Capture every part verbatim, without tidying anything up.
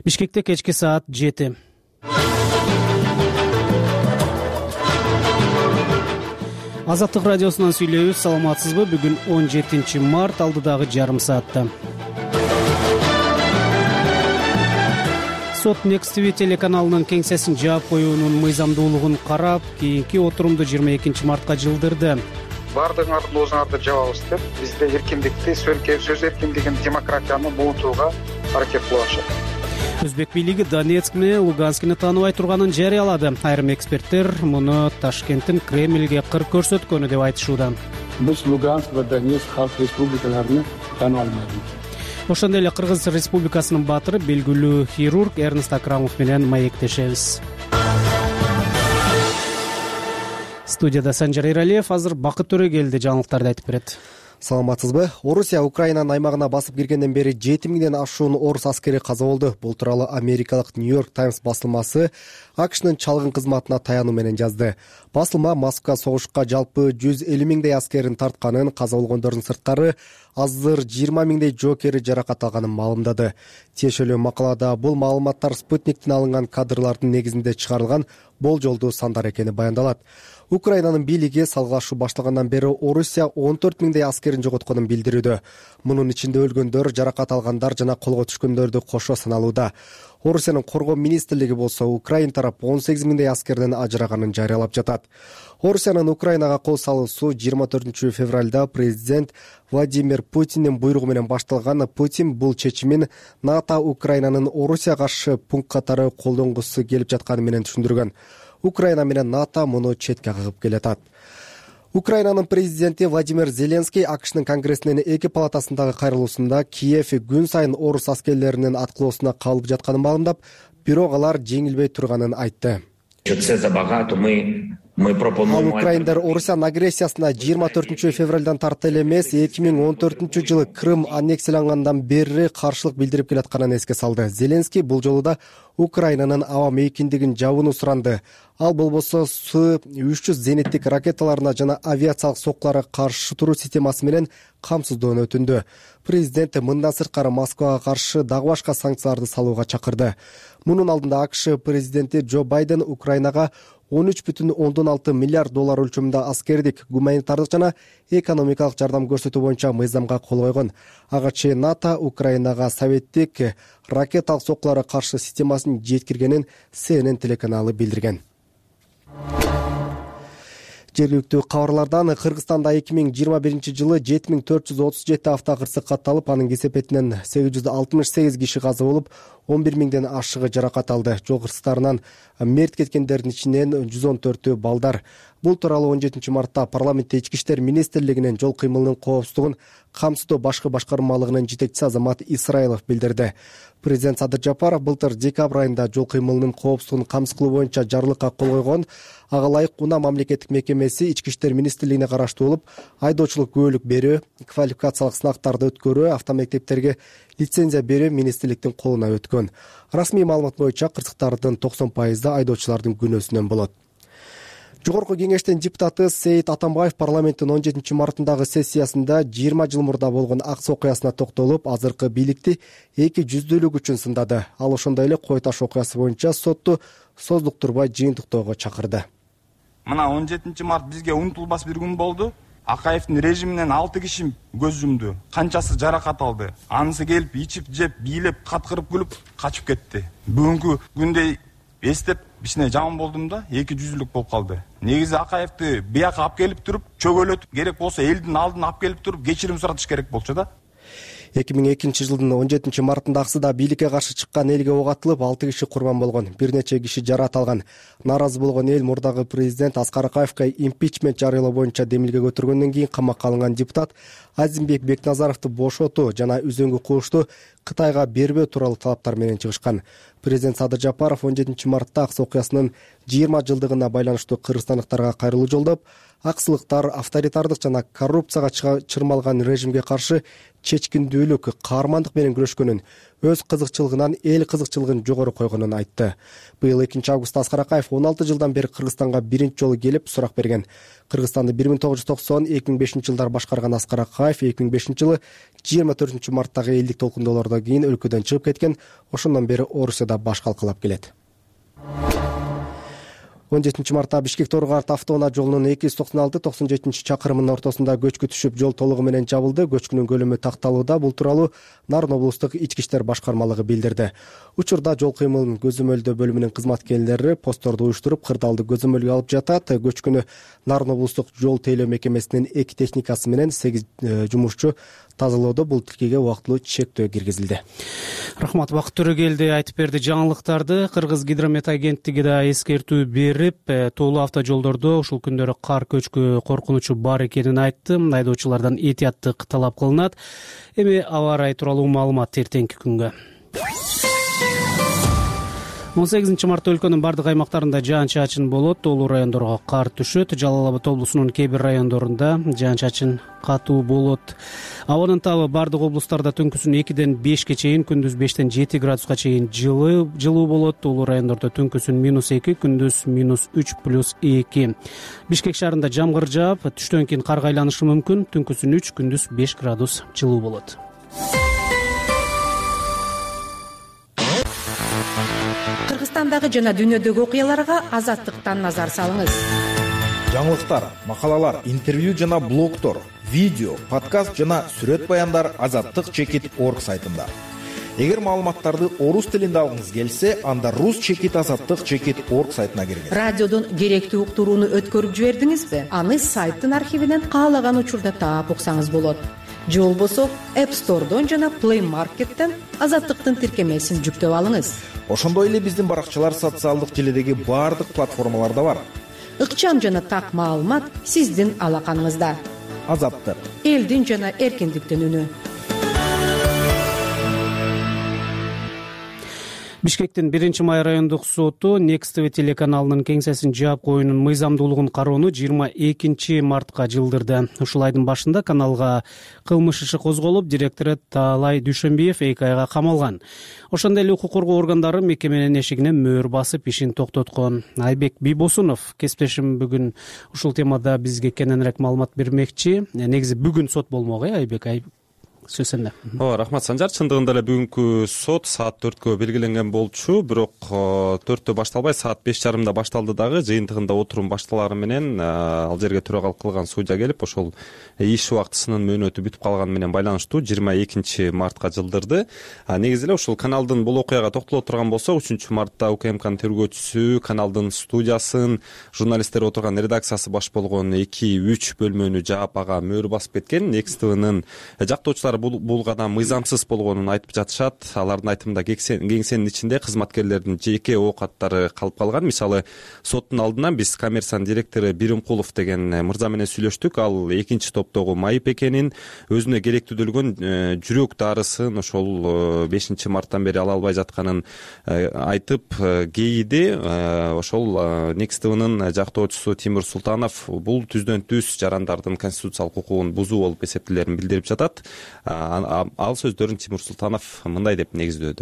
Бишкекте кечки саат жети. Азаттык радиосунан сүйлөйбүз. Саламатсызбы? Бүгүн он жетинчи март, алдыдагы жарым саатта. Сот Next ти ви телеканалынын кеңсесин жаап коюунун мыйзамдуулугун карап, кийинки отурумду жыйырма экинчи мартка жылдырды. Бардыгыңардын оозуңарды жабабыз деп, бизде эркиндикти, сөз эркиндигин, демократияны буутууга аракет кылышат. Өзбек бийлиги Донецк менен Луганскини тааныбай турганын жарыялады. Айрым эксперттер муну Ташкенттин Кремльге кыр көрсөткөнү деп айтышууда. Биз Луганск ва Донецк халк республикаларын таана алмайбыз. Ошондой эле Кыргыз Республикасынын баатыры, белгилүү хирург Эрнест Акрамов менен маектешебиз. Студияда Санжар Эралиев, азыр Бакыт Төрөгелди жаңылыктарды айтып берет. Саламатсызбы? Орусия Украинанын аймагына басып киргенден бери жети миңден ашуун орус аскери каза болду. Бул тууралуу америкалык Нью-Йорк Таймс басылмасы АКШнын чалгын кызматына таянуу менен жазды. Басылма Москва согушка жалпы жүз элүү миңдей аскерин тартканын, каза болгондордун сырткары азыр жыйырма миңдей жоокери жаракат алганын маалымдады. Тиешелүү макалада бул маалыматтар Спутниктен алынган кадрлардын негизинде чыгарылган болжолдуу сандар экени баяндалат. Украинанын бийлиги салгылашуу башталгандан бери Орусия он төрт миңдей аскерин жоготконун билдирүүдө. Мунун ичинде өлгөндөр, жаракат алгандар жана колго түшкөндөрдү кошо саналууда. Орусиянын коргоо министрлиги болсо Украин тарап он сегиз миңдей аскерден ажыраганын жарыялап жатат. Орусиянын Украинага кол салуусу жыйырма төртүнчү февралда президент Владимир Путиндин буйругу менен башталган. Путин бул чечимин НАТО Украинанын Орусияга каршы пункт катары колдонгусу келип жатканы менен түшүндүргөн. Украина менен НАТО муну четке кагып келатат. Украинанын президенти Владимир Зеленский АКШнын конгрессинин эки палатасындагы кайрылуусунда Киев күн сайын орус аскерлеринин аткылоосуна калып жатканын маалымдап, бирок алар жеңилбей турганын айтты. Ал украиндар Орусиянын агрессиясына жыйырма төртүнчү февралдан тарты эле эмес, эки миң он төртүнчү жылы Крым аннексиялангандан бери каршылык билдирип келатканын эске салды. Зеленский бул жолу да Украинанын аба мейкиндигин жабууну суранды. Ал болбосо С үч жүз зениттик ракеталарына жана авиациялык соккуларга каршы туруу системасы менен камсыздоону өтүндү. Президент мындан сырткары Москвага каршы дагы башка санкцияларды салууга чакырды. Мунун алдында АКШ президенти Джо Байден Украинага он үч бүтүн ондон алты миллиард доллар өлчөмүндө аскердик, гуманитардык жана экономикалык жардам көрсөтүү боюнча мыйзамга кол койгон. Ага чейин НАТО Украинага советтик ракеталык соккуларга каршы системасын жеткиргенин Си Эн Эн телеканалы билдирген. Жергиликтүү кабарлардан Кыргызстанда эки миң жыйырма биринчи жылы жети миң төрт жүз отуз жети автокырсык катталып, анын кесепетинен сегиз жүз алтымыш сегиз киши каза болуп, он бир миңден ашыгы жаракат алды. Жол кырсыктарынан мерт кеткендердин ичинен жүз он төртү балдар. Бул тууралуу он жетинчи мартта парламентте Ички иштер министрлигинин жол кыймылынын коопсуздугун камсыздоо башкы башкармалыгынын жетекчиси Азамат Исраилов билдирди. Президент Садыр Жапаров былтыр декабрь айында жол кыймылынын коопсуздугун камсыз кылуу боюнча жарлыкка кол койгон. Ага ылайык Унаа мамлекеттик мекемеси Ички иштер министрлигине караштуу болуп, айдоочулук күбөлүк берүү, квалификациялык сынактарды өткөрүү, автомектептерге лицензия берүү министрликтин колуна өткөн. Расмий маалымат боюнча кырсыктардын токсон пайызы айдоочулардын күнөөсүнөн болот. Жогорку кеңештин депутаты Сейит Атамбаев парламенттин он жетинчи мартындагы сессиясында жыйырма жыл мурда болгон Акс окуясына токтолуп, азыркы бийликти эки жүздүүлүк үчүн сындады. Ал ошондой эле Кой Таш окуясы боюнча сотту создуктурбай жыйынтыктоого чакырды. Мына он жетинчи март бизге унутулбас бир күн болду. Акаевдин режиминен алты киши көз жумду. Канчасы жаракат алды. Анысы келип, ичип, жеп, бийлеп, каткырып күлүп качып кетти. Бүгүнкү күндө эстеп кичине жаман болдум да, эки жүздүүлүк болуп калды. Негизи Акаевди бияка алып келип туруп, чөгөлөтүп, керек болсо элдин алдына алып келип туруп, кечирим суратыш керек болчу да. эки миң экинчи жылдын он жетинчи мартындагысыда бийликке каршы чыккан элге ок атылып, алты киши курман болгон, бир нече киши жаракат алган. Нааразы болгон эл мурдагы президент Аскар Акаевге импичмент жарыялоо боюнча демилге көтөргөндөн кийин камакка алынган депутат Азимбек Бекназаровду бошотуу жана үзөңгү куушту Кытайга бербөө тууралуу талаптар менен чыгышкан. Президент Садыр Жапаров он жетинчи мартта Акс окуясынын жыйырма жылдыгына байланыштуу кыргызстандыктарга кайрылуу жолдоп, аксылыктар авторитардык жана коррупцияга чырмалган режимге каршы чечкиндүүлүк, каармандык менен күрөшкөнүн, өз кызыкчылыгынан эл кызыкчылыгын жогору койгонун айтты. Быйыл экинчи августта Аскар Акаев он алты жылдан бери Кыргызстанга биринчи жолу келип сурак берген. Кыргызстанды бир миң тогуз жүз токсон эки миң бешинчи жылдары башкарган Аскар Акаев эки миң бешинчи жылы жыйырма төртүнчү марттагы элдик толкундоолордон кийин өлкөдөн чыгып кеткен. Ошондон бери Орусияда баш калкалап келет. он жетинчи мартта Бишкек-Тору-Карт автоунаа жолунун эки жүз токсон алты токсон жетинчи чакырымынын ортосунда көчкү түшүп, жол толугу менен жабылды. Көчкүнүн көлөмү такталууда. Бул тууралуу Нарын облустук ички иштер башкармалыгы билдирди. Учурда жол кыймылын көзөмөлдөө бөлүмүнүн кызматкерлери постторду уюштуруп, кырдаалды көзөмөлгө алып жатат. Көчкүнү Нарын облустук жол тейлөө мекемесинин эки техникасы менен сегиз жумушчу тазалоодо. Бул тилкеге убактылуу чектөө киргизилди. Рахмат, Бакыт Төрөгелди айтып берди жаңылыктарды. Кыргыз гидромет агенттиги да эскертүү берип, тоолуу автожолдордо ушул күндөрү кар көчкү коркунучу бар экенин айтты. Айдоочулардан этияттык талап кылынат. Эми аба ырайы тууралуу маалымат эртеңки күнгө. он сегизинчи мартта өлкөнүн бардык аймактарында жаан-чачын болот. Тоолуу райондорго кар түшөт. Жалал Абад облусунун кээ бир райондорунда жаан-чачын катуу болот. Абанын табы бардык облустарда түнкүсүн экиден бешке чейин, күндүз бештен жети градуска чейин жылуу жылуу болот. Тоолуу райондордо түнкүсүн минус эки, күндүз минус үч плюс эки. Бишкек шаарында жамгыр жаап, түштөн кийин карга айланышы мүмкүн. Түнкүсүн үч, күндүз беш градус жылуу болот. Кыргызстандагы жана дүйнөдөгү окуяларга Азаттыктан назар салыңыз. Жаңылыктар, макалалар, интервью жана блогтор, видео, подкаст жана сүрөт баяндар Азаттык чекит точка орг сайтында. Эгер маалыматтарды орус тилинде алгыңыз келсе, анда рус чекит азаттык чекит точка орг сайтына киргиз. Радиодон керектүү уктурууну өткөрүп жибердиңизби? Аны сайттын архивинен каалаган учурда таап уксаңыз болот. Же болбосо App Store'дон жана Play Market'тен Азаттыктын тиркемесин жүктөп алыңыз. Ошондой эле биздин баракчалар социалдык желедеги баардык платформаларда бар. Ыкчам жана так маалымат сиздин алаканыңызда. Азаттык, элдин жана эркиндиктин үнү. Бишкектин биринчи май райондук соту Next ти ви телеканалынын кеңсесин жаап коюунун мыйзамдуулугун кароону жыйырма экинчи мартка жылдырды. Ушул айдын башында каналга кылмыш иши козголуп, директору Таалай Дүйшөнбиев эки айга камалган. Ошондой эле укук коргоо органдары мекеменин эшигине мөөр басып, ишин токтоткон. Айбек Бийбосунов, кесиптешим, бүгүн ушул темада бизге кененирээк маалымат бермекчи. Негизи бүгүн сот болмок, э, Айбек? Сөз сенде. Ооба, рахмат Санжар. Чындыгында эле бүгүнкү сот саат төрткө белгиленген болчу, бирок төрттө башталбай саат беш жарымда башталды дагы. Жыйынтыгында отурум башталары менен ал жерге төрагалык кылган судья келип, ошол иш убактысынын мөөнөтү бүтүп калганы менен байланыштуу жыйырма экинчи мартка жылдырды. Негизи эле ушул каналдын бул окуяга токтоло турган болсок, үчүнчү мартта УКМКнын тергөөчүсү, каналдын студиясын, журналисттер отурган редакциясы баш болгон эки үч бөлмөнү жаап, ага мөөр басып кеткен. Next ти винин жактоочулары бул гана мыйзамсыз болгонун айтып жатышат. Алардын айтымында кеңсенин ичинде кызматкерлердин жеке оокаттары калып калган. Мисалы, соттун алдынан биз Коммерсант директору Биримкулов деген мырза менен сүйлөштүк. Ал экинчи топтогу Майып экенин, өзүнө керектүүлгөн жүрөк дарысын ошол бешинчи марттан бери ала албай жатканын айтып кейиди. Ошол Next ти винин жактоочусу Тимур Султанов бул түздөн түз жарандардын конституциялык укугун бузуу болуп эсептелерин билдирип жатат. Ал сөздөрүн Тимур Султанов мындай деп негиздөөдү.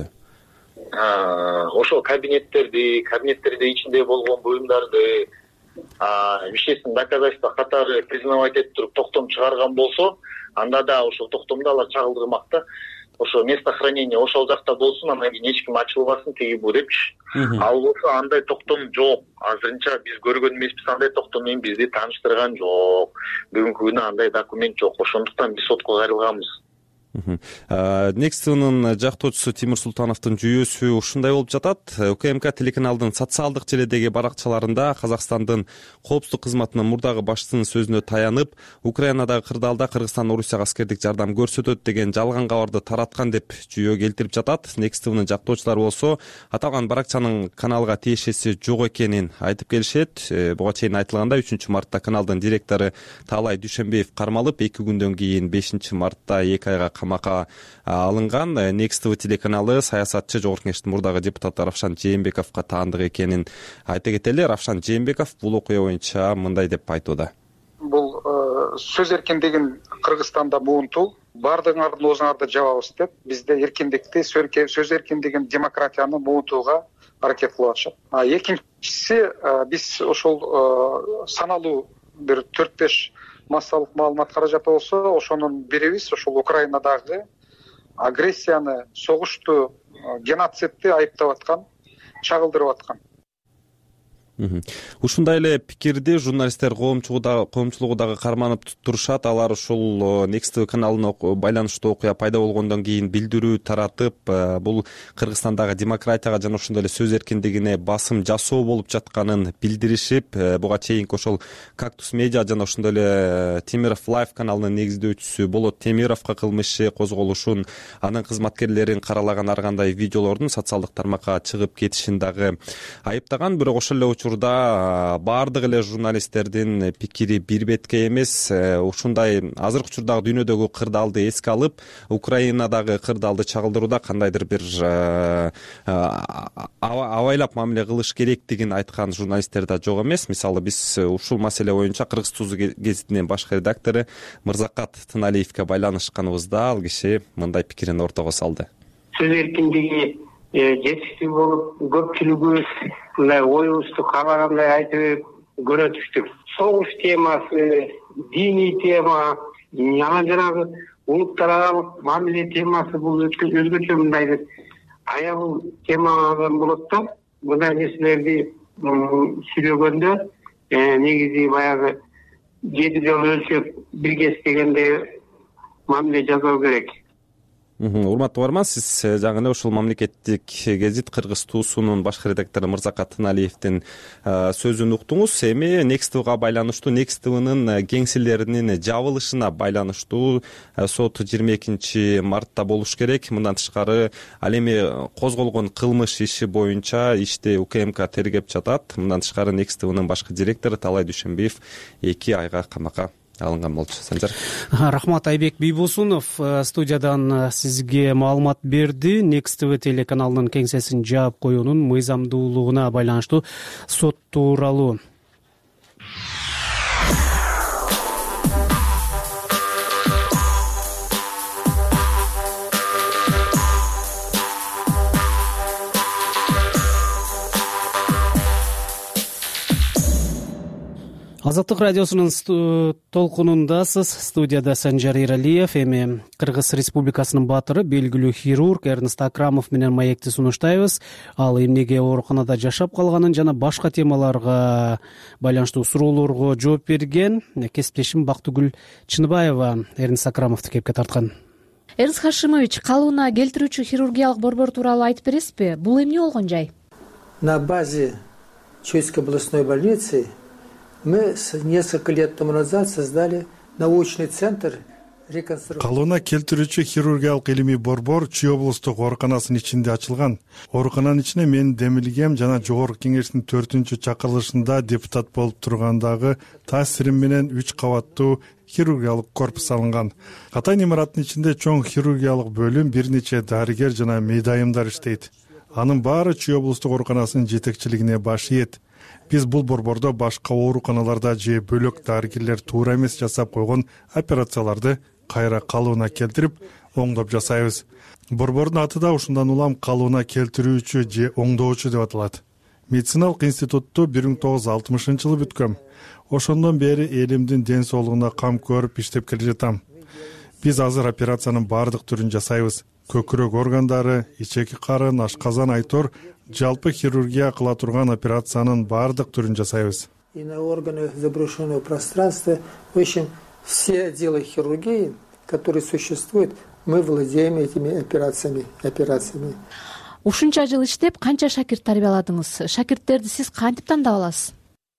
Ошол кабинеттерди, кабинеттерде ичинде болгон буюмдарды вещественный доказательство катары признавать этип туруп токтом чыгарган болсо, анда да ошол токтомду алар чагылдырмак да. Ошо место хранения ошол жакта болсун, анан кийин эч ким ачылбасын, тиги бу депчи. Ал болсо андай токтом жок. Азырынча биз көргөн эмеспиз, андай токтом менен бизди тааныштырган жок. Бүгүнкү күнү андай документ жок. Ошондуктан биз сотко кайрылганбыз. Next ти винин жактоочусу Тимур Султановдун жүйөсү ушундай болуп жатат. УКМК телеканалдын социалдык желедеги баракчаларында Казакстандын коопсуздук кызматынын мурдагы башчысынын сөзүнө таянып, Украинадагы кырдаалда Кыргызстан Орусияга аскердик жардам көрсөтөт деген жалган кабарды тараткан деп жүйө келтирип жатат. Next ти винин жактоочулары болсо аталган баракчанын каналга тиешеси жок экенин айтып келишет. Буга чейин айтылгандай, үчүнчү мартта каналдын директору Таалай Дүйшөнбиев кармалып, эки күндөн кийин бешинчи мартта эки айга камакка алынган. Next ти ви телеканалы саясатчы Жогорку Кеңештин мурдагы депутаты Равшан Жээнбековго таандык экенин айта кетели. Равшан Жээнбеков бул окуя боюнча мындай деп айтууда. Бул сөз эркиндигин Кыргызстанда буунтуу баардыгыңардын оозуңарды жабабыз деп бизде эркиндикти, сөз эркиндигин, демократияны буунтууга аракет кылып атышат. Экинчиси, биз ошол саналуу бир төрт беш массалык маалымат каражаты болсо, ошонун бирибиз ошол Украинадагы агрессияны, согушту, геноцидти айыптап аткан, чагылдырып аткан. Ушундай эле пикирди журналисттер коомчулугу дагы карманып турушат. Алар ушул Next ти ви каналына байланыштуу окуя пайда болгондон кийин билдирүү таратып, бул Кыргызстандагы демократияга жана ошондой эле сөз эркиндигине басым жасоо болуп жатканын билдиришип, буга чейинки ошол Кактус медиа жана ошондой эле Темиров Лайв каналынын негиздөөчүсү Болот Темировго кылмыш иши козголушун, анын кызматкерлерин каралаган ар кандай видеолордун социалдык тармакка чыгып кетишин дагы айыптаган. Бирок ошол эле учурда баардык эле журналисттердин пикири бир бетке эмес. Ушундай азыркы учурдагы дүйнөдөгү кырдаалды эске алып, Украинадагы кырдаалды чагылдырууда кандайдыр бир абайлап мамиле кылыш керектигин айткан журналисттер да жок эмес. Мисалы, биз ушул маселе боюнча Кыргыз Тузу гезитинин башкы редактору Мырзакат Тыналиевге байланышканыбызда ал киши мындай пикирин ортого салды. Сөз эркиндиги жетиштүү болуп, көпчүлүгү мындай оюбузду каалагандай айтып көрө түштүк. Согуш темасы, диний тема, анан жанагы улуттар аралык мамиле темасы бул өзгөчө мындай аягыл темадан болот да. Мындай нерселерди сүйлөгөндө негизи баягы жети жол өлчөп бирге истегенде мамиле жасоо керек. Урматтуу барман, сиз жаңы эле ушул мамлекеттик гезит Кыргыз Туусунун башкы редактору Мырзакат Тыналиевдин сөзүн уктуңуз. Эми Next ти вига байланыштуу, Next ти винин кеңселеринин жабылышына байланыштуу сот жыйырма экинчи мартта болуш керек. Мындан тышкары ал эми козголгон кылмыш иши боюнча ишти УКМК тергеп жатат. Мындан тышкары Next ти винин башкы директору Талай Дүйшөнбиев эки айга камакка алынган болчу. Санжар. Рахмат. Айбек Бийбосунов студиядан сизге маалымат берди. Next ти ви телеканалынын кеңсесин жаап коюунун мыйзамдуулугуна байланыштуу сот тууралуу. Азаттык радиосунун толкунундасыз. Студияда Санжар Эралиев. Эми Кыргыз Республикасынын баатыры, белгилүү хирург Эрнест Акрамов менен маекти сунуштайбыз. Ал эмнеге ооруканада жашап калганын жана башка темаларга байланыштуу суроолорго жооп берген. Кесиптешим Бактыгүл Чыныбаева Эрнест Акрамовду кепке тарткан. Эрнест Хашимович, калыбына келтирүүчү хирургиялык борбор тууралуу айтып бересизби? Бул эмне болгон жай? На базе Чуйской областной больницы мы несколько лет тому назад создали научный центр реконструкции. Калыбына келтирүүчү хирургиялык илимий борбор Чүй облустук ооруканасынын ичинде ачылган. Оорукананын ичине менин демилгем жана жогорку кеңештин төртүнчү чакырылышында депутат болуп тургандагы таасирим менен үч кабаттуу хирургиялык корпус алынган. Катайн имараттын ичинде чоң хирургиялык бөлүм, бир нече дарыгер жана мейдайымдар иштейт. Анын баары Чүй облустук ооруканасынын жетекчилигине баш ийет. Биз бул борбордо башка ооруканаларда же бөлөк дарыгерлер туура эмес жасап койгон операцияларды кайра калыбына келтирип, оңдоп жасайбыз. Борбордун аты да ушундан улам калыбына келтирүүчү же оңдоочу деп аталат. Медициналык институтту бир миң тогуз жүз алтымышынчы жылы бүткөм. Ошондон бери элимдин ден соолугуна кам көрүп иштеп келе жатам. Биз азыр операциянын баардык түрүн жасайбыз. Көкүрөк органдары, ичеки карын, ашказан, айтор, жалпы хирургия кыла турган операциянын баардык түрүн жасайбыз. И на органах заброшенного пространства, в общем, все отделы хирургии, которые существуют, мы владеем этими операциями, операциями. Ушунча жыл иштеп, канча шакирт тарбияладыңыз? Шакирттерди сиз кантип тандап аласыз?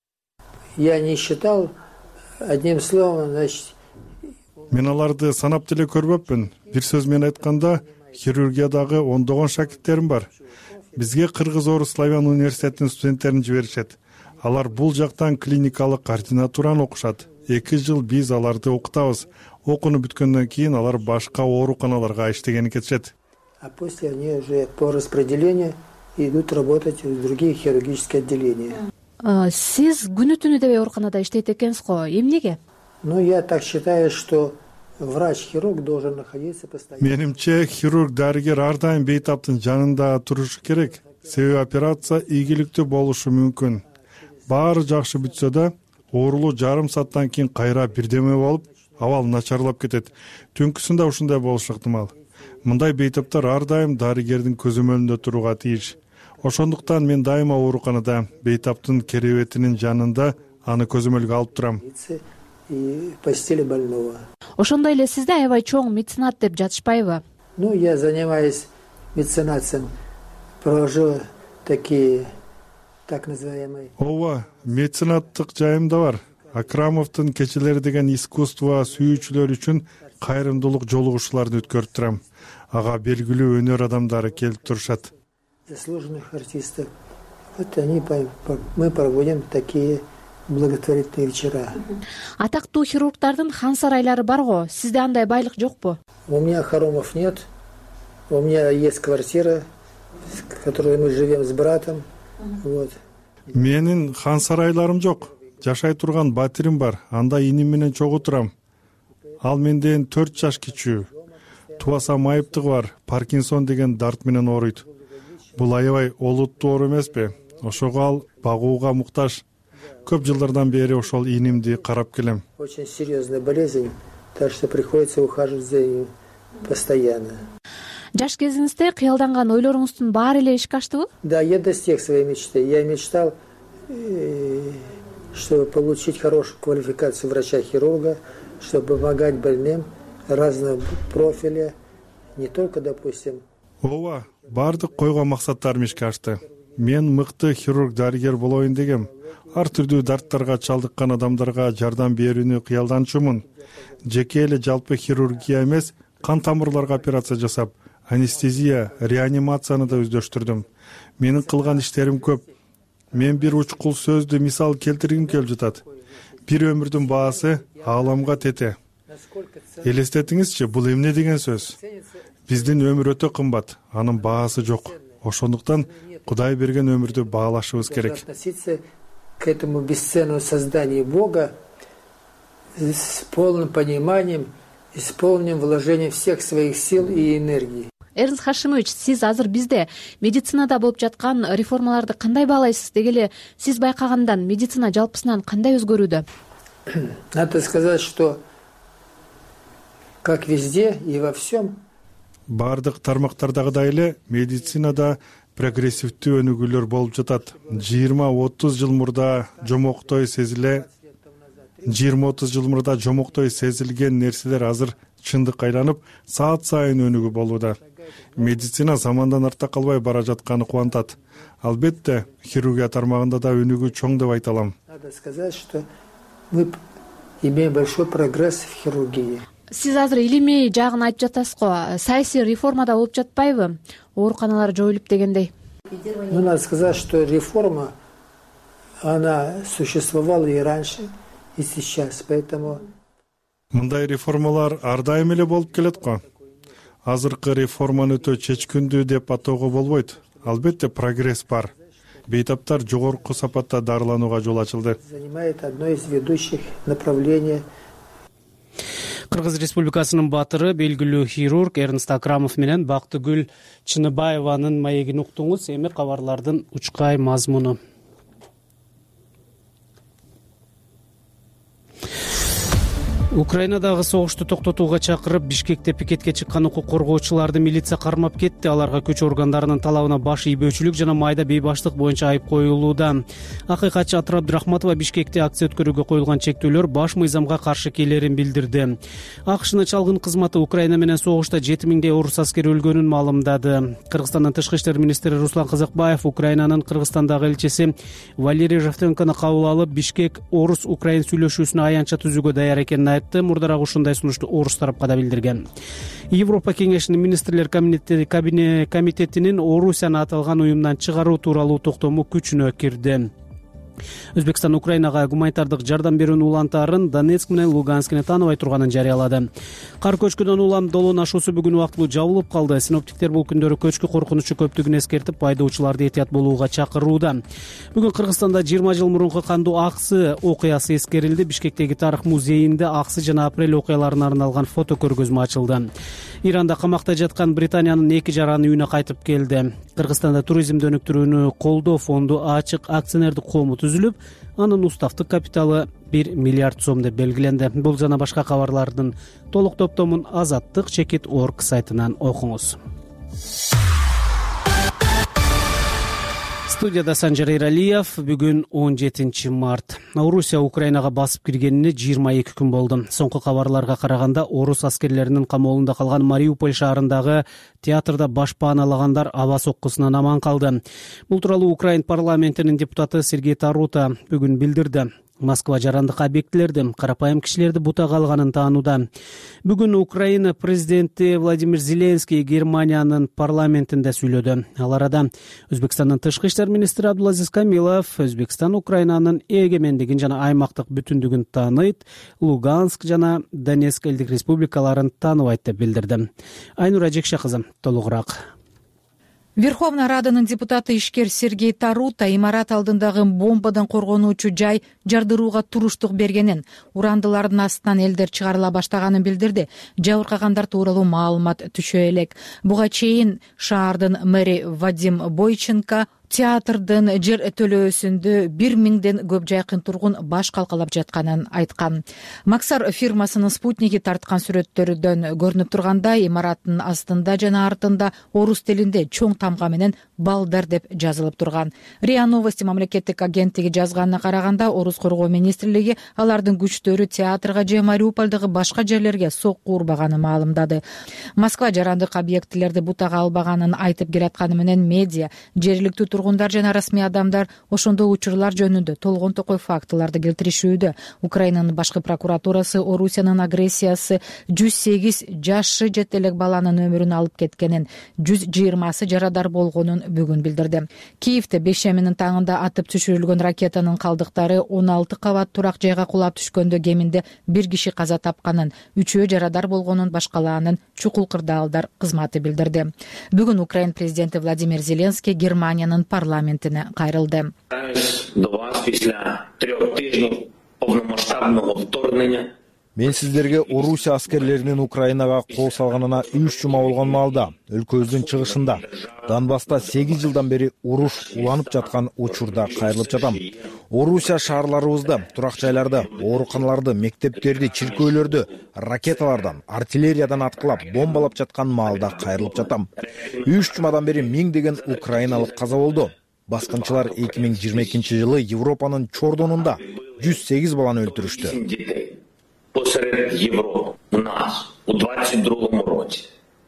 Я не считал, одним словом, значит. Мен аларды санап деле көрбөпмүн. Бир сөз менен айтканда, хирургиядагы ондогон шакирттерим бар. Бизге Кыргыз Орус Славян университетинин студенттерин жиберишет. Алар бул жактан клиникалык координатураны окушат. Эки жыл биз аларды окутабыз. Окууну бүткөндөн кийин алар башка ооруканаларга иштегени кетишет. А после они уже по распределению идут работать в другие хирургические отделения. Сиз күнү түнү дебей ооруканада иштейт экенсиз го. Эмнеге? Но я так считаю, что врач-хирург должен находиться постоянно. Менимче хирург дарыгер ар дайым бейтаптын жанында турушу керек. Себеби операция ийгиликтүү болушу мүмкүн. Баары жакшы бүтсө да оорулуу жарым сааттан кийин кайра бирдеме болуп, абал начарлап кетет. Түнкүсүндө ушундай болушу ыктымал. Мындай бейтаптар ар дайым дарыгердин көзөмөлүндө турууга тийиш. Ошондуктан мен дайыма ооруканада бейтаптын керебетинин жанында аны көзөмөлгө алып турам. И постели больного. Ошондой эле сизде аябай чоң меценат деп жатышпайбы? Ну, я занимаюсь меценатством, провожу такие так называемые. Ооба, меценаттык жайым да бар. Акрамовдун кечелери деген искусство сүйүүчүлөр үчүн кайрымдуулук жолугушууларды өткөрүп турам. Ага белгилүү өнөр адамдары келип турушат. Заслуженных артистов. Вот они, мы проводим такие благотворительные вечера. Атактуу хирургдардын хан сарайлары бар го, сизде андай байлык жокпу? У меня хоромов нет. У меня есть квартира, в которой мы живем с братом. Вот. Менин хан сарайларым жок. Жашай турган батирим бар. Анда иним менен чогуу турам. Ал менден төрт жаш кичүү. Тубаса майыптыгы бар. Паркинсон деген дарт менен ооруйт. Бул аябай олуттуу оору эмеспи? Ошого ал багууга муктаж. Көп жылдардан бери ошол инимди карап келем. Очень серьезная болезнь, так что приходится ухаживать за ним постоянно. Жаш кезиңизде кыялданган ойлоруңуздун баары эле ишке аштыбы? Да, я достиг своей мечты. Я мечтал, чтобы получить хорошую квалификацию врача-хирурга, чтобы помогать больным разного профиля, не только, допустим. Ооба, баардык койгон максаттарым ишке ашты. Мен мыкты хирург дарыгер болоюн дегем. Ар түрдүү дарттарга чалдыккан адамдарга жардам берүүнү кыялданчумун. Жеке эле жалпы хирургия эмес, кан тамырларга операция жасап, анестезия, реанимацияны да өздөштүрдүм. Менин кылган иштерим көп. Мен бир учкул сөздү мисал келтиргим келип жатат. Бир өмүрдүн баасы ааламга тете. Элестетиңизчи, бул эмне деген сөз? Биздин өмүр өтө кымбат, анын баасы жок. Ошондуктан Кудай берген өмүрдү баалашыбыз керек. Относиться к этому бесценному созданию Бога с полным пониманием и с полным вложением всех своих сил и энергии. Эрнст Хашимович, сиз азыр бизде медицинада болуп жаткан реформаларды кандай баалайсыз? Деги эле сиз байкагандан медицина жалпысынан кандай өзгөрүүдө? Надо сказать, что как везде и во всем бардык тармактардагыдай эле медицинада прогрессивдүү өнүгүүлөр болуп жатат. жыйырма отуз жыл мурда жомоктой сезиле жыйырма отуз жыл мурда жомоктой сезилген нерселер азыр чындыкка айланып, саат сайын өнүгүү болууда. Медицина замандан артта калбай бара жатканы кубантат. Албетте, хирургия тармагында да өнүгүү чоң деп айта алам. Надо сказать, что мы имеем большой прогресс в хирургии. Сиз азыр илимий жагын айтып жатасыз го. Саясий реформада болуп жатпайбы? Ооруканалар жоюлуп дегендей. Ну, надо сказать, что реформа, она существовала и раньше, и сейчас, поэтому... Мындай реформалар ар дайым эле болуп келет го. Азыркы реформаны өтө чечкиндүү деп атоого болбойт. Албетте прогресс бар. Бейтаптар жогорку сапатта дарыланууга жол ачылды. Занимает одно из ведущих направлений. Кыргыз Республикасынын баатыры, белгилүү хирург Эрнст Акрамов менен Бактыгүл Чыныбаеванын маегин уктуңуз. Эми кабарлардын учкай мазмуну. Украинадагы согушту токтотууга чакырып, Бишкекте пикетке чыккан укук коргоочуларды милиция кармап кетти. Аларга күч органдарынын талабына баш ийбөөчүлүк жана майда бейбаштык боюнча айып коюлууда. Акыйкатчы Атыр Абдрахматова Бишкекте акция өткөрүүгө коюлган чектөөлөр баш мыйзамга каршы келерин билдирди. АКШнын чалгын кызматы Украина менен согушта жети миңдей орус аскери өлгөнүн маалымдады. Кыргызстандын тышкы иштер министри Руслан Казакбаев Украинанын Кыргызстандагы элчиси Валерий Жавтенкону кабыл алып, Бишкек орус-украин сүйлөшүүсүнө аянтча түзүүгө даяр экенин айтты. Мурдараак ушундай сунушту орус тарапка да билдирген. Европа кеңешинин министрлер комитетинин Орусияны аталган уюмдан чыгаруу тууралуу токтому күчүнө кирди. Өзбекстан Украинага гуманитардык жардам берүүнүн улантаарын Донецк менен Луганскини тааныбай турганын жарыялады. Кар көчкүнөн улам долоонун ашуусу бүгүн убактылуу жабылып калды. Синоптиктер бул күндөрү көчкү коркунучу көптүгүн эскертип, айдоочуларды этият болууга чакырууда. Бүгүн Кыргызстанда жыйырма жыл мурунку кандуу аксы окуясы эскерилди. Бишкектеги тарых музейинде аксы жана апрель окуяларына арналган фото көргөзмө ачылды. Иранда камакта жаткан Британиянын эки жараны үйүнө кайтып келди. Кыргызстанда туризмди өнүктүрүүнү колдоо фонду ачык акционердик коому түзүлүп, анын уставдык капиталы бир миллиард сом деп белгиленди. Бул жана башка кабарлардын толук топтомун азаттык чекит точка орг сайтынан окуңуз. Студияда Санжар Эралиев. Бүгүн он жетинчи март. Орусия Украинага басып киргенине жыйырма эки күн болду. Соңку кабарларга караганда, орус аскерлеринин камоолунда калган Мариуполь шаарындагы театрда баш пааналагандар аба соккусунан аман калды. Бул тууралуу Украин парламентинин депутаты Сергей Тарута бүгүн билдирди. Москва жарандык объектилерди, карапайым кишилерди бутага алганын таанууда. Бүгүн Украина президенти Владимир Зеленский Германиянын парламентинде сүйлөдү. Ал арада Өзбекстандын тышкы иштер министри Абдулазиз Камилов Өзбекстан Украинанын эгемендигин жана аймактык бүтүндүгүн тааныйт, Луганск жана Донецк элдик республикаларын тааныбайт деп билдирди. Айнура Жекше кызы толугураак. Верховная Раданын депутаты ишкер Сергей Тарута имарат алдындагы бомбадан коргонуучу жай жардырууга туруштук бергенин, урандылардын астынан элдер чыгарыла баштаганын билдирди. Жабыркагандар тууралуу маалымат түшө элек. Буга чейин шаардын мэри Вадим Бойченко театрдын жер төлөөсүндө бир миңден көп жайкын тургун баш калкалап жатканын айткан. Максар фирмасынын спутниги тарткан сүрөттөрдөн көрүнүп тургандай, имараттын астында жана артында орус тилинде чоң тамга менен балдар деп жазылып турган. РИА Новости мамлекеттик агенттиги жазганына караганда, орус коргоо министрлиги алардын күчтөрү театрга же Мариупольдогу башка жерлерге сокку урбаганын маалымдады. Москва жарандык объектилерди бутага албаганын айтып келатканы менен медиа, жергиликтүү тургундар жана расмий адамдар ошондой учурлар жөнүндө толгон токой фактыларды келтиришүүдө. Украинанын башкы прокуратурасы Орусиянын агрессиясы жүз сегиз жашы жете элек баланын өмүрүн алып кеткенин, жүз жыйырмасы жарадар болгонун бүгүн билдирди. Киевде бейшеминин таңында атып түшүрүлгөн ракетанын калдыктары он алты кабат турак жайга кулап түшкөндө кеминде бир киши каза тапканын, үчөө жарадар болгонун башкалаанын чукул кырдаалдар кызматы билдирди. Бүгүн Украин президенти Владимир Зеленский Германиянын парламентине кайрылды. Мен сиздерге Орусия аскерлеринин Украинага кол салганына үч жума болгон маалда өлкөбүздүн чыгышында Донбасста сегиз жылдан бери уруш уланып жаткан учурда кайрылып жатам. Орусия шаарларыбызды, турак жайларды, ооруканаларды, мектептерди, чиркөөлөрдү ракеталардан, артиллериядан аткылап, бомбалап жаткан маалда кайрылып жатам. үч жумадан бери миңдеген украиналык каза болду. Баскынчылар эки миң жыйырма экинчи жылы Европанын чордонунда жүз сегиз баланы өлтүрүштү. Посеред Европы, у нас, у двадцать другом роте.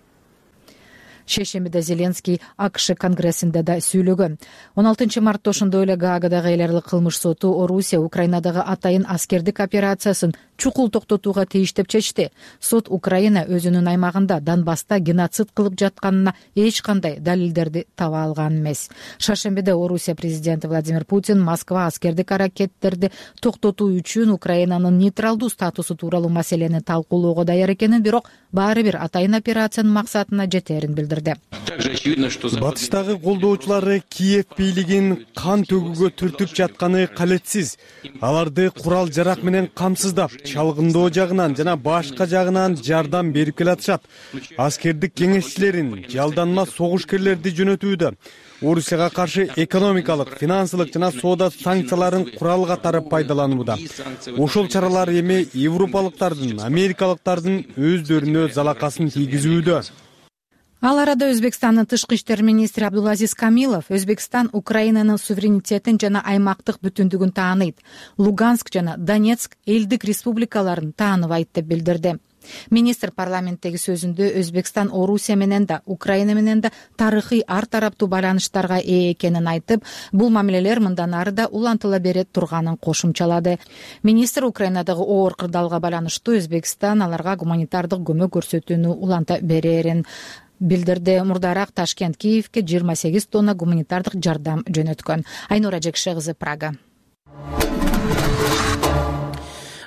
Шешемиде Зеленский АКШ конгрессинде да сүйлөгөн. он алтынчы мартта ошондой эле Гаагадагы эл аралык кылмыш соту Орусия Украинадагы атайын аскердик операциясын чукул токтотууга тийиш деп чечти. Сот Украина өзүнүн аймагында Донбасста геноцид кылып жатканына эч кандай далилдерди таба алган эмес. Шаршембиде Орусия президенти Владимир Путин Москва аскердик аракеттерди токтотуу үчүн Украинанын нейтралдуу статусу тууралуу маселени талкуулоого даяр экенин, бирок баары бир атайын операциянын максатына жетерин билдирди. Батыштагы колдоочулары Киев бийлигин кан төгүүгө түртүп жатканы калетсиз. Аларды курал жарак менен камсыздап, чалгындоо жагынан жана башка жагынан жардам берип келатышат. Аскердик кеңешчилерин, жалданма согушкерлерди жөнөтүүдө Орусияга каршы экономикалык, финансылык жана соода санкцияларын курал катары пайдаланууда. Ошол чаралар эми европалыктардын, америкалыктардын өздөрүнө залакасын тийгизүүдө. Ал арада Өзбекстандын тышкы иштер министри Абдулазиз Камилов Өзбекстан Украинанын суверенитетин жана аймактык бүтүндүгүн тааныйт, Луганск жана Донецк элдик республикаларын тааныбайт деп билдирди. Министр парламенттеги сөзүндө Өзбекстан Орусия менен да, Украина менен да тарыхый ар тараптуу байланыштарга ээ экенин айтып, бул мамилелер мындан ары да улантыла бере турганын кошумчалады. Министр Украинадагы оор кырдаалга байланыштуу Өзбекстан аларга гуманитардык көмөк көрсөтүүнү уланта берерин билдирди. Мурдараак Ташкент Киевке жыйырма сегиз тонна гуманитардык жардам жөнөткөн. Айнура Жекше кызы, Прага.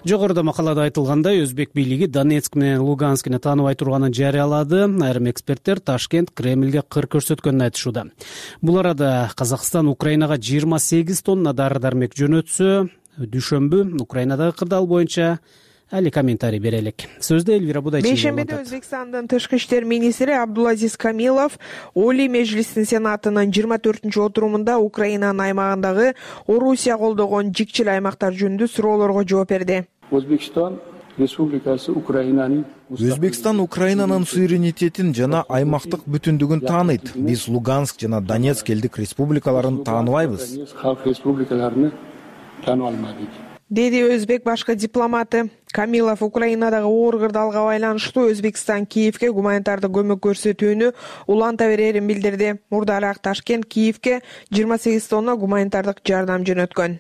жогоруда макалада айтылгандай, өзбек бийлиги Донецк менен Луганскини тааныбай турганын жарыялады. Айрым эксперттер Ташкент Кремлге кыр көрсөткөнүн айтышууда. Бул арада Казакстан Украинага жыйырма сегиз тонна дары-дармек жөнөтсө, дүйшөмбү Украинадагы кырдаал боюнча али комментарий берелик. Сөздө Эльвира Будайчиева. Бейшембиде Өзбекстандын тышкы иштер министри Абдулазиз Камилов Олий Мejлистин Сенатынын жыйырма төртүнчү отурумунда Украинанын аймагындагы Орусия колдогон жикчил аймактар жөнүндө суроолорго жооп берди. Өзбекстан Республикасы Украинанын Өзбекстан Украинанын суверенитетин жана аймактык бүтүндүгүн тааныйт. Биз Луганск жана Донецк элдик республикаларын тааныбайбыз. Халк республикаларын таанып алмадык, деди өзбек башкы дипломаты. Камилов Украинадагы оор кырдаалга байланыштуу Өзбекстан Киевке гуманитардык көмөк көрсөтүүнү уланта берерин билдирди. Мурдараак Ташкент Киевке жыйырма сегиз тонна гуманитардык жардам жөнөткөн.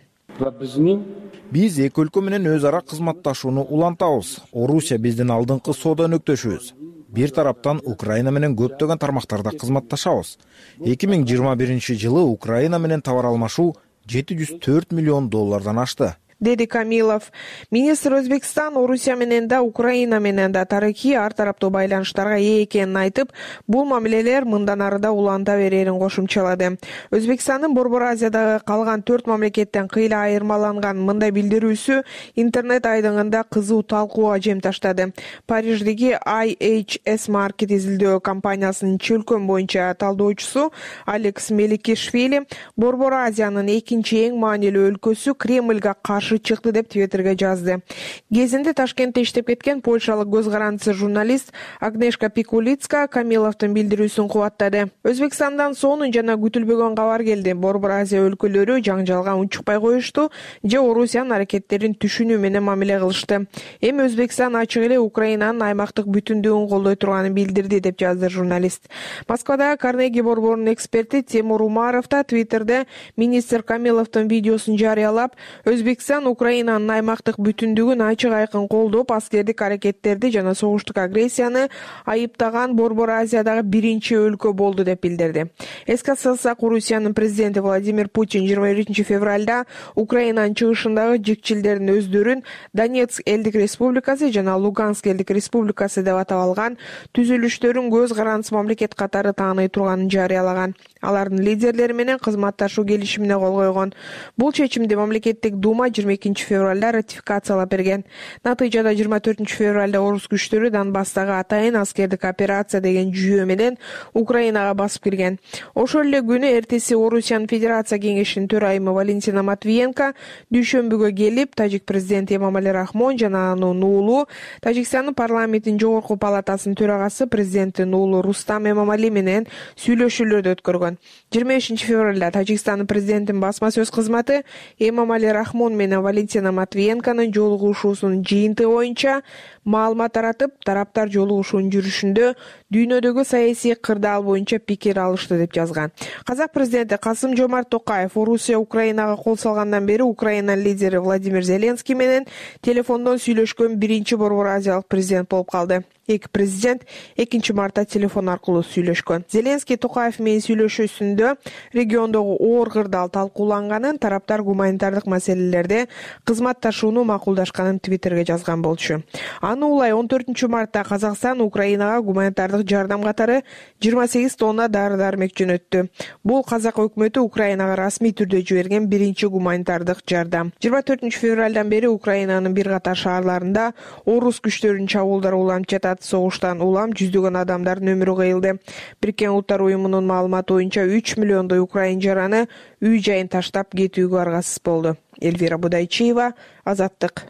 Биз эки өлкө менен өз ара кызматташууну улантабыз. Орусия биздин алдыңкы соода өнөктөшүбүз. Бир тараптан Украина менен көптөгөн тармактарда кызматташабыз. эки миң жыйырма биринчи жылы Украина менен товар алмашуу жети жүз төрт миллион доллардан ашты, деди Камилов. Министр Өзбекстан Орусия менен да Украина менен да тарыхый ар тараптуу байланыштарга ээ экенин айтып, бул мамилелер мындан ары да уланта берерин кошумчалады. Өзбекстандын Борбор Азиядагы калган төрт мамлекеттен кыйла айырмаланган мындай билдирүүсү интернет айдыңында кызуу талкууга жем таштады. Париждеги ай эйч эс Market изилдөө компаниясынын чөлкөн боюнча талдоочусу Алекс Меликишвили Борбор Азиянын экинчи эң маанилүү өлкөсү Кремлге каршы чыкты деп Твиттерге жазды. Кезинде Ташкентте иштеп кеткен польшалык көз карандысы журналист Агнешка Пикулицка Камиловдун билдирүүсүн кубаттады. Өзбекстандан сонун жана күтүлбөгөн кабар келди. Борбор Азия өлкөлөрү жаңжалга унчукпай коюшту же Орусиянын аракеттерин түшүнүү менен мамиле кылышты. Эми Өзбекстан ачык эле Украинанын аймактык бүтүндүгүн колдой турганын билдирди деп жазды журналист. Москвадагы Карнеги борборунун эксперти Тимур Умаров да Твиттерде министр Камиловдун видеосун жарыялап, Өзбекстан Украинанын аймактык бүтүндүгүн ачык айкын колдоп, аскердик аракеттерди жана согуштук агрессияны айыптаган Борбор Азиядагы биринчи өлкө болду деп билдирди. Эске салсак, Орусиянын президенти Владимир Путин жыйырма биринчи февралда Украинанын чыгышындагы жикчилдердин өздөрүн Донецк элдик республикасы жана Луганск элдик республикасы деп атап алган түзүлүштөрүн көз карандысы мамлекет катары тааный турганын жарыялаган. Алардын лидерлери менен кызматташуу келишимине кол койгон. Бул чечимди мамлекеттик Дума жыйырма экинчи февралда ратификациялап берген. Натыйжада жыйырма төртүнчү февралда орус күчтөрү Донбасстагы атайын аскердик операция деген жүйө менен Украинага басып кирген. Ошол эле күнү эртеси Орусиянын Федерация кеңешинин төрайымы Валентина Матвиенко дүйшөмбүгө келип, тажик президенти Эмомали Рахмон жана анын уулу, Тажикстандын парламентинин жогорку палатасынын төрагасы президенттин уулу Рустам Эмомали менен сүйлөшүүлөрдү өткөргөн. жыйырма бешинчи февралда Тажикстандын президентинин басма сөз кызматы Эмомали Рахмон менен Валентина Матвиенконун жолугушуусунун жыйынтыгы боюнча маалымат таратып, тараптар жолугушуунун жүрүшүндө дүйнөдөгү саясий кырдаал боюнча пикир алышты деп жазган. Казак президенти Касым Жомарт Токаев Орусия Украинага кол салгандан бери Украинанын лидери Владимир Зеленский менен телефондон сүйлөшкөн биринчи Борбор Азиялык президент болуп калды. Эки президент экинчи мартта телефон аркылуу сүйлөшкөн. Зеленский Токаев менен сүйлөшүүсүндө региондогу оор кырдаал талкууланганын, тараптар гуманитардык маселелерде кызматташууну макулдашканын Твиттерге жазган болчу. Аны улай он төртүнчү мартта Казакстан Украинага гуманитардык жардам катары жыйырма сегиз тонна дары-дармек жөнөттү. Бул Казак өкмөтү Украинага расмий түрдө жиберген биринчи гуманитардык жардам. жыйырма төртүнчү февралдан бери Украинанын бир катар шаарларында орус күчтөрүнүн чабуулдары уланып жатат. Согуштан улам жүздөгөн адамдардын өмүрү кыйылды. Бириккен Улуттар уюмунун маалыматы боюнча үч миллиондой украин жараны үй жайын таштап кетүүгө аргасыз болду. Эльвира Будайчиева, Азаттык.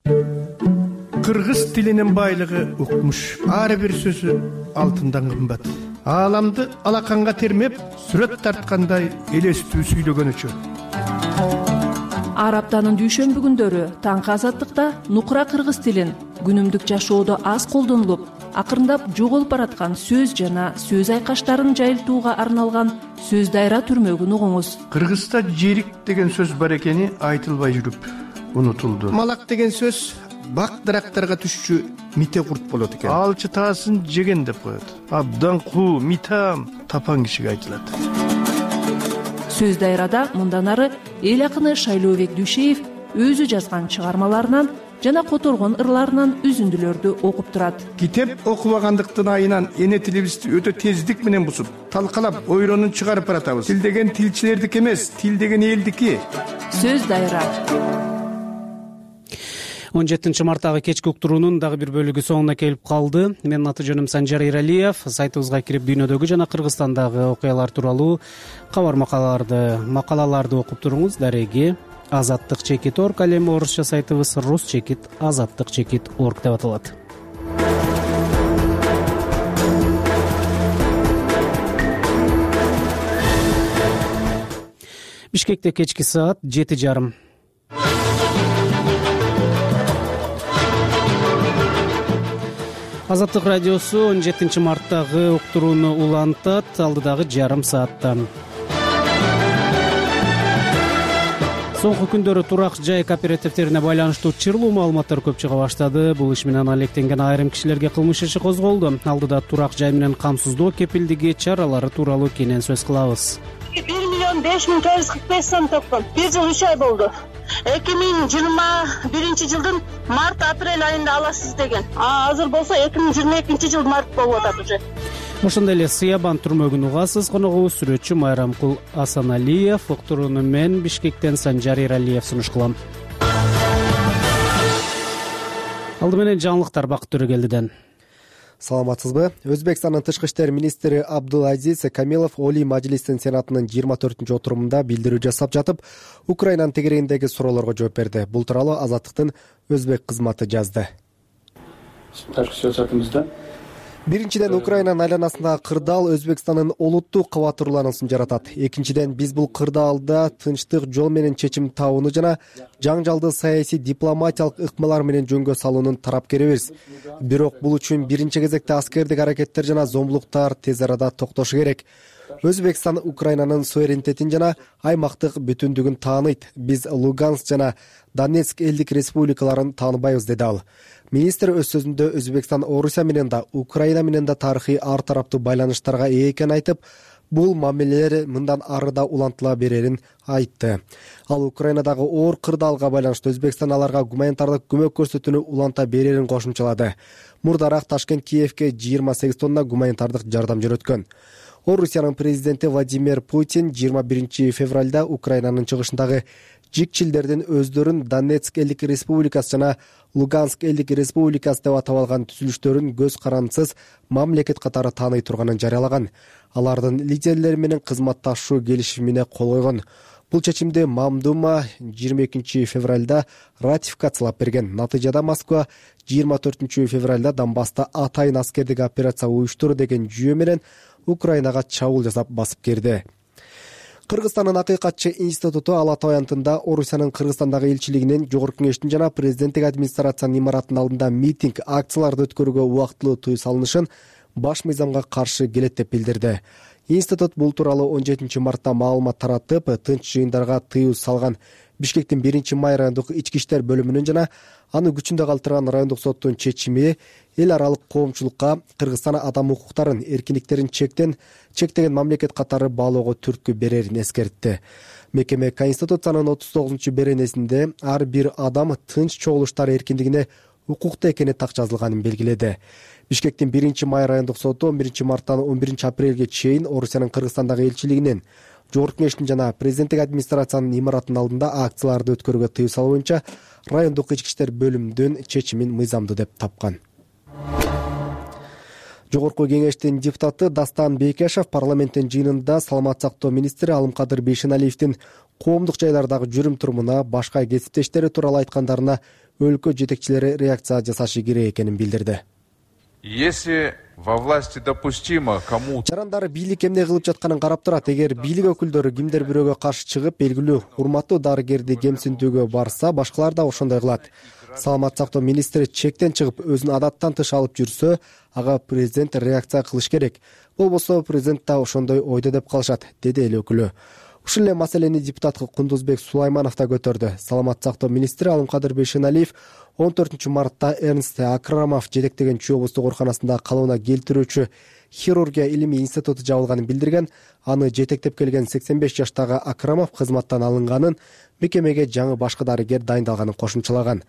Кыргыз тилинин байлыгы укмуш. Ар бир сөзү алтындан кымбат. Ааламды алаканга термеп, сүрөт тарткандай элестүү сүйлөгөн үчүн. Ар аптанын дүйшөмбү күндөрү таңкы Азаттыкта нукура кыргыз тилин күнүмдүк жашоодо аз колдонулуп, акырындап жоголуп бараткан сөз жана сөз айкаштарын жайылтууга арналган сөз дайра түрмөгүн угуңуз. Кыргызда жерик деген сөз бар экени айтылбай жүрүп унутулду. Малак деген сөз бак дарактарга түшчү мите курт болот экен. Ал чытаасын жеген деп коет. Абдан куу, митам тапан кишиге айтылат. Сөз дайрада мындан ары эл акыны Шайлообек Дүйшеев өзү жазган чыгармаларынан жана которгон ырларынан үзүндүлөрдү окуп турат. Китеп окубагандыктын айынан эне тилибизди өтө тездик менен бузуп, талкалап, ойронун чыгарып баратабыз. Тил деген тилчилердики эмес, тил деген элдики. Сөз дайра. он жетинчи марттагы кечки уктуруунун дагы бир бөлүгү соңуна келип калды. Менин аты жөнүм Санжар Эралиев. Сайтыбызга кирип дүйнөдөгү жана Кыргызстандагы окуялар тууралуу кабар макалаларды макалаларды окуп туруңуз. Дареги азаттык чекит орг, ал эми орусча сайтыбыз рус чекит азаттык чекит орг деп аталат. Бишкекте кечки саат жети жарым. Азаттык радиосу он жетинчи марттагы уктурууну улантат алдыдагы жарым саатта. Соңку күндөрү турак жай кооперативтерине байланыштуу чырлуу маалыматтар көп чыга баштады. Бул иш менен алектенген айрым кишилерге кылмыш иши козголду. Алдыда турак жай менен камсыздоо кепилдиги чаралары тууралуу кенен сөз кылабыз. бир миллион беш миң төрт жүз кырк беш сом топкон. бир жыл үч ай болду. эки миң жыйырма биринчи жылдын март апрель айында аласыз деген. А азыр болсо эки миң жыйырма экинчи жыл март болуп атат уже. Ошондой эле Сыябан түрмөгүн угасыз. Коногубуз сүрөтчү Майрамкул Асаналиев. Уктурууну мен Бишкектен Санжар Эралиев сунуш кылам. Алды менен жаңылыктар Бакыт Төрөгелдиден. Саламатсызбы? Өзбекстандын тышкы иштер министри Абдулазиз Камилов Олий Мажлистин Сенатынын жыйырма төртүнчү отурумунда билдирүү жасап жатып, Украинанын тегерегиндеги суроолорго жооп берди. Бул тууралуу Азаттыктын өзбек кызматы жазды. Ташкы саясатыбызда Биринчиден, Украинанын айланасындагы кырдаал Өзбекстандын олуттук кабатырлануусун жаратат. Экинчиден, биз бул кырдаалда тынчтык жол менен чечим табууну жана жаңжалды саясий дипломатиялык ыкмалар менен жөнгө салуунун тарапкерибиз. Бирок бул үчүн биринчи кезекте аскердик аракеттер жана зомбулуктар тез арада токтошу керек. Өзбекстан Украинанын суверенитетин жана аймактык бүтүндүгүн тааныйт. Биз Луганск жана Донецк элдик республикаларын тааныбайбыз, деди ал. Министр өз сөзүндө Өзбекстан Орусия менен да, Украина менен да тарыхый ар тараптуу байланыштарга ээ экенин айтып, бул мамилелер мындан ары да улантыла берерин айтты. Ал Украинадагы оор кырдаалга байланыштуу Өзбекстан аларга гуманитардык көмөк көрсөтүүнү уланта берерин кошумчалады. Мурдараак Ташкент Киевке жыйырма сегиз тонна гуманитардык жардам жөнөткөн. Орусиянын президенти Владимир Путин жыйырма биринчи февралда Украинанын чыгышындагы жикчилдердин өздөрүн Донецк элдик республикасы жана Луганск элдик республикасы деп атап алган түзүлүштөрүн көз карандысыз мамлекет катары тааный турганын жарыялаган. Алардын лидерлери менен кызматташуу келишимине кол койгон. Бул чечимди Мамдума жыйырма экинчи февралда ратификациялап берген. Натыйжада Москва жыйырма төртүнчү февралда Донбасста атайын аскердик операция уюштуруу деген жүйө менен Украинага чабуул жасап басып кирди. Кыргызстандын Акыйкатчы институту Ала Тоо аянтында Орусиянын Кыргызстандагы элчилигинин жогорку кеңештин жана президенттик администрациянын имаратынын алдында митинг, акцияларды өткөрүүгө убактылуу тыюу салынышын баш мыйзамга каршы келет деп билдирди. Институт бул тууралуу он жетинчи мартта маалымат таратып, тынч жыйындарга тыюу салган. Бишкектин биринчи май райондук ички иштер бөлүмүнүн жана аны күчүндө калтырган райондук соттун чечими эл аралык коомчулукка Кыргызстан адам укуктарын, эркиндиктерин чектен чектеген мамлекет катары баалоого түрткү берерин эскертти. Мекеме Конституциянын отуз тогузунчу беренесинде ар бир адам тынч чогулуштар эркиндигине укуктуу экени так жазылганын белгиледи. Бишкектин биринчи май райондук соту он биринчи марттан он биринчи апрелге чейин Орусиянын Кыргызстандагы элчилигинин, жогорку кеңештин жана президенттик администрациянын имаратынын алдында акцияларды өткөрүүгө тыюу салуу боюнча райондук ички иштер бөлүмүнүн чечимин мыйзамдуу деп тапкан. Жогорку кеңештин депутаты Дастан Бейкешев парламенттин жыйынында саламат сактоо министри Алымкадыр Бейшеналиевдин коомдук жайлардагы жүрүм турумуна, башка кесиптештери тууралуу айткандарына өлкө жетекчилери реакция жасашы керек экенин билдирди. Если во власти допустимо кому жарандар бийлик эмне кылып жатканын карап турат. Эгер бийлик өкүлдөрү кимдер бирөөгө каршы чыгып, белгилүү урматтуу дарыгерди кемсинтүүгө барса, башкалар да ошондой кылат. Саламат сактоо министри чектен чыгып, өзүн адаттан тыш алып жүрсө, ага президент реакция кылыш керек. Болбосо президент да ошондой ойдо деп калышат, деди эл өкүлү. Ушул эле маселени депутат Кундузбек Сулайманов да көтөрдү. Саламат сактоо министри Алымкадыр Бейшеналиев он төртүнчү мартта Эрнст Акрамов жетектеген Чүй облустук ооруканасында калыбына келтирүүчү хирургия илимий институту жабылганын билдирген. Аны жетектеп келген сексен беш жаштагы Акрамов кызматтан алынганын, мекемеге жаңы башкы дарыгер дайындалганын кошумчалаган.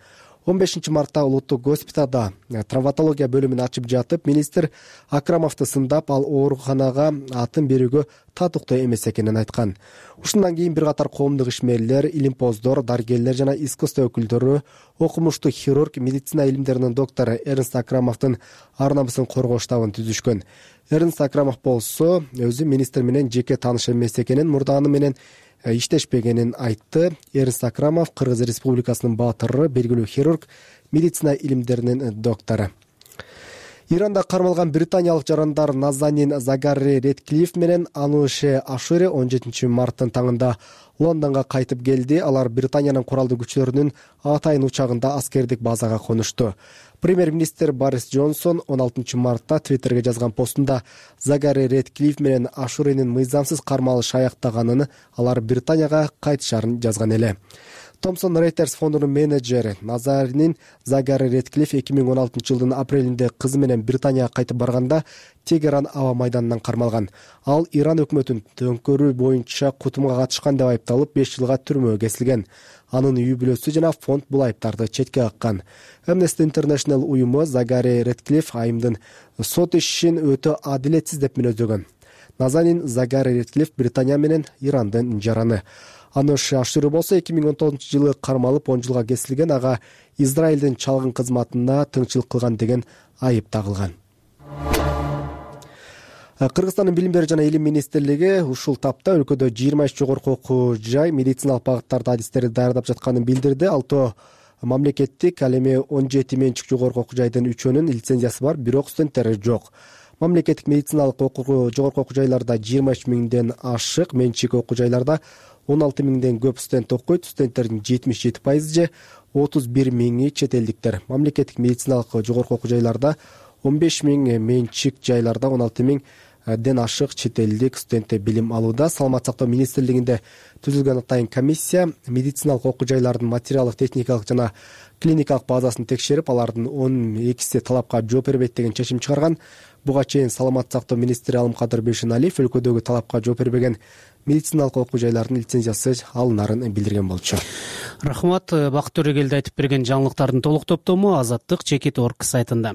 он бешинчи мартта улуттук госпиталда травматология бөлүмүн ачып жатып, министр Акрамовду сындап, ал ооруканага атын берүүгө татыктуу эмес экенин айткан. Ушундан кийин бир катар коомдук ишмерлер, илимпоздор, дарыгерлер жана искусство өкүлдөрү окумуштуу хирург, медицина илимдеринин доктору Эрнст Акрамовдун ар намысын коргоо штабын түзүшкөн. Эрнст Акрамов болсо өзү министр менен жеке тааныш эмес экенин, мурда аны менен иштешпегенин айтты. Эрнст Акрамов Кыргыз Республикасынын баатыры, белгилүү хирург, медицина илимдеринин доктору. Иранда кармалган британиялык жарандар Назанин Загари Редклифф менен Ануше Ашури он жетинчи марттын таңында Лондонго кайтып келди. Алар Британиянын куралдуу күчлөрүнүн атайын учагында аскердик базага конушту. Премьер-министр Борис Джонсон он алтынчы мартта Твиттерге жазган постунда Загари Редклифф менен Ашуринин мыйзамсыз кармалышы аяктаганын, алар Британияга кайтышарын жазган эле. Thomson Reuters фондунун менеджери Назаринин Загари Редклифф эки миң он алтынчы жылдын апрелинде кызы менен Британияга кайтып барганда Тегеран аба майданынан кармалган. Ал Иран өкмөтүнүн төңкөрүү боюнча кутумга катышкан деп айыпталып, беш жылга түрмөгө кесилген. Анын үй бүлөсү жана фонд бул айыптарды четке каккан. Amnesty International уюму Загари Редклифф айымдын сот ишин өтө адилетсиз деп мүнөздөгөн. Назанин Загари Редклифф Британия менен Ирандын жараны. Ануше Ашури болсо эки миң он тогузунчу жылы кармалып он жылга кесилген, ага Израилдин чалгын кызматына тыңчылык кылган деген айып тагылган. Кыргызстандын билим берүү жана илим министрлиги ушул тапта өлкөдө жыйырма үч жогорку окуу жай медициналык багыттарда адистерди даярдап жатканын билдирди. Алто мамлекеттик, ал эми он жети менчик жогорку окуу жайдын үчөөнүн лицензиясы бар, бирок студенттери жок. Мамлекеттик медициналык окуу жогорку окуу жайларда жыйырма үч миңден ашык, менчик окуу жайларда он алты миңден көп студент окуйт. Студенттердин жетимиш жети пайызы же отуз бир миңи чет элдиктер. Мамлекеттик медициналык жогорку окуу жайларда он беш миң, менчик жайларда он алты миңден ашык чет элдик студент билим алууда. Саламат сактоо министрлигинде түзүлгөн атайын комиссия медициналык окуу жайлардын материалдык, техникалык жана клиникалык базасын текшерип, алардын он экиси талапка жооп бербейт деген чечим чыгарган. Буга чейин Саламат сактоо министри Алымкадыр Бейшеналиев өлкөдөгү талапка жооп бербеген медициналык окуу жайлардын лицензиясы алынарын билдирген болчу. Рахмат. Бакыт Төрөгелди айтып берген жаңылыктардын толук топтому Азаттык чекит точка орг сайтында.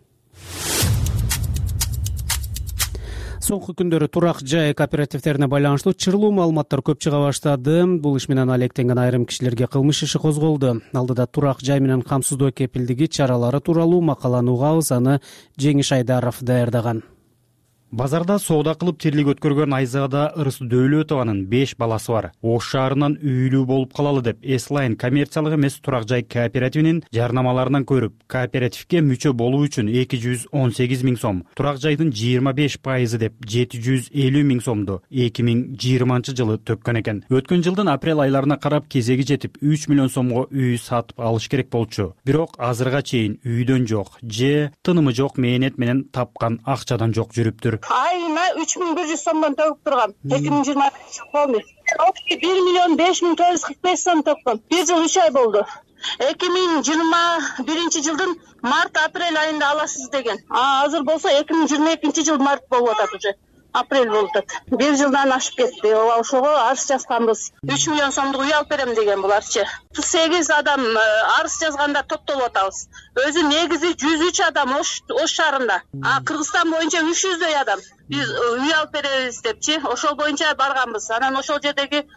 Соңку күндөрү турак жай кооперативтерине байланыштуу чырлуу маалыматтар көп чыга баштады. Бул иш менен алектенген айрым кишилерге кылмыш иши козголду. Алдыда турак жай менен камсыздоо кепилдиги чаралары тууралуу макаланы угабыз. Аны Жеңиш Айдаров даярдаган. Базарда соода кылып тирлик өткөргөн Айзада Ырыс Дөөлөтованын беш баласы бар. Ош шаарынан үйлүү болуп калалы деп Эслайн коммерциялык эмес турак жай кооперативинин жарнамаларынан көрүп, кооперативге мүчө болуу үчүн эки жүз он сегиз миң сом, турак жайдын жыйырма беш пайызы деп жети жүз элүү миң сомду эки миң жыйырманчы жылы төккөн экен. Өткөн жылдын апрель айларына карап кезеги жетип үч миллион сомго үй сатып алыш керек болчу. Бирок азырга чейин үйдөн жок же тынымы жок мээнет менен тапкан акчадан жок жүрүптүр. Айына үч миң бир жүз сомдон төгүп тургам. эки миң жыйырманчы жылы общий бир миллион беш миң төрт жүз кырк беш сом төктүм. бир жыл үч ай болду. эки миң жыйырма биринчи жылдын март апрель айында аласыз деген. А азыр болсо эки миң жыйырма экинчи жыл март болуп атат уже. Апрель болуп атат. бир жылдан ашып кетти. Ошого арыз жазганбыз. үч миллион сомдук үй алып берем деген буларчы. сегиз адам арыз жазганда топтолуп атабыз. Өзү негизи жүз үч адам Ош шаарында. А Кыргызстан боюнча үч жүздөй адам. Биз үй алып беребиз депчи, ошол боюнча барганбыз. Анан ошол жердеги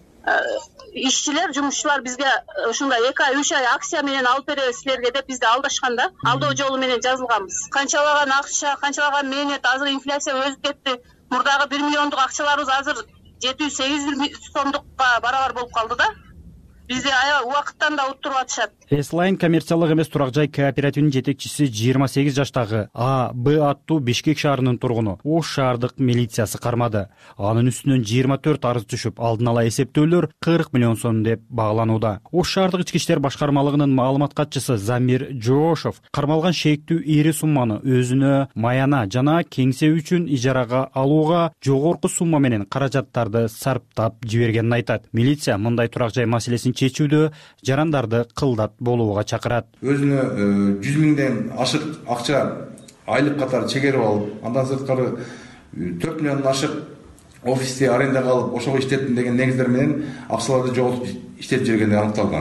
ишчилер, жумушчулар бизге ушундай эки ай, үч ай акция менен алып беребиз силерге деп бизди алдашканда, алдоо жолу менен жазылганбыз. Канчалаган акча, канчалаган мээнет, азыр инфляция өсүп кетти. Мурдагы бир миллиондук акчаларыбыз азыр жети жүз сегиз миң сомдукка барабар болуп калды да. Бизди аябай убакыттан да уттуруп атышат. Эслайн коммерциялык эмес турак жай кооперативинин жетекчиси жыйырма сегиз жаштагы А Б аттуу Бишкек шаарынын тургуну Ош шаардык милициясы кармады. Анын үстүнөн жыйырма төрт арыз түшүп, алдын ала эсептөөлөр кырк миллион сом деп багланууда. Ош шаардык ички иштер башкармалыгынын маалымат катчысы Замир Жоошов кармалган шектүү ири сумманы өзүнө маяна жана кеңсе үчүн ижарага алууга жогорку сумма менен каражаттарды сарптап жибергенин айтат. Милиция мындай турак жай маселесин чечүүдө жарандарды кылдат болууга чакырат. Өзүнө жүз миңден ашык акча айлык катары чегерип алып, андан сырткары төрт миллиондон ашык офисти арендага алып, ошого иштеттим деген негиздер менен акчаларды жоготуп иштеп жүргени аныкталган.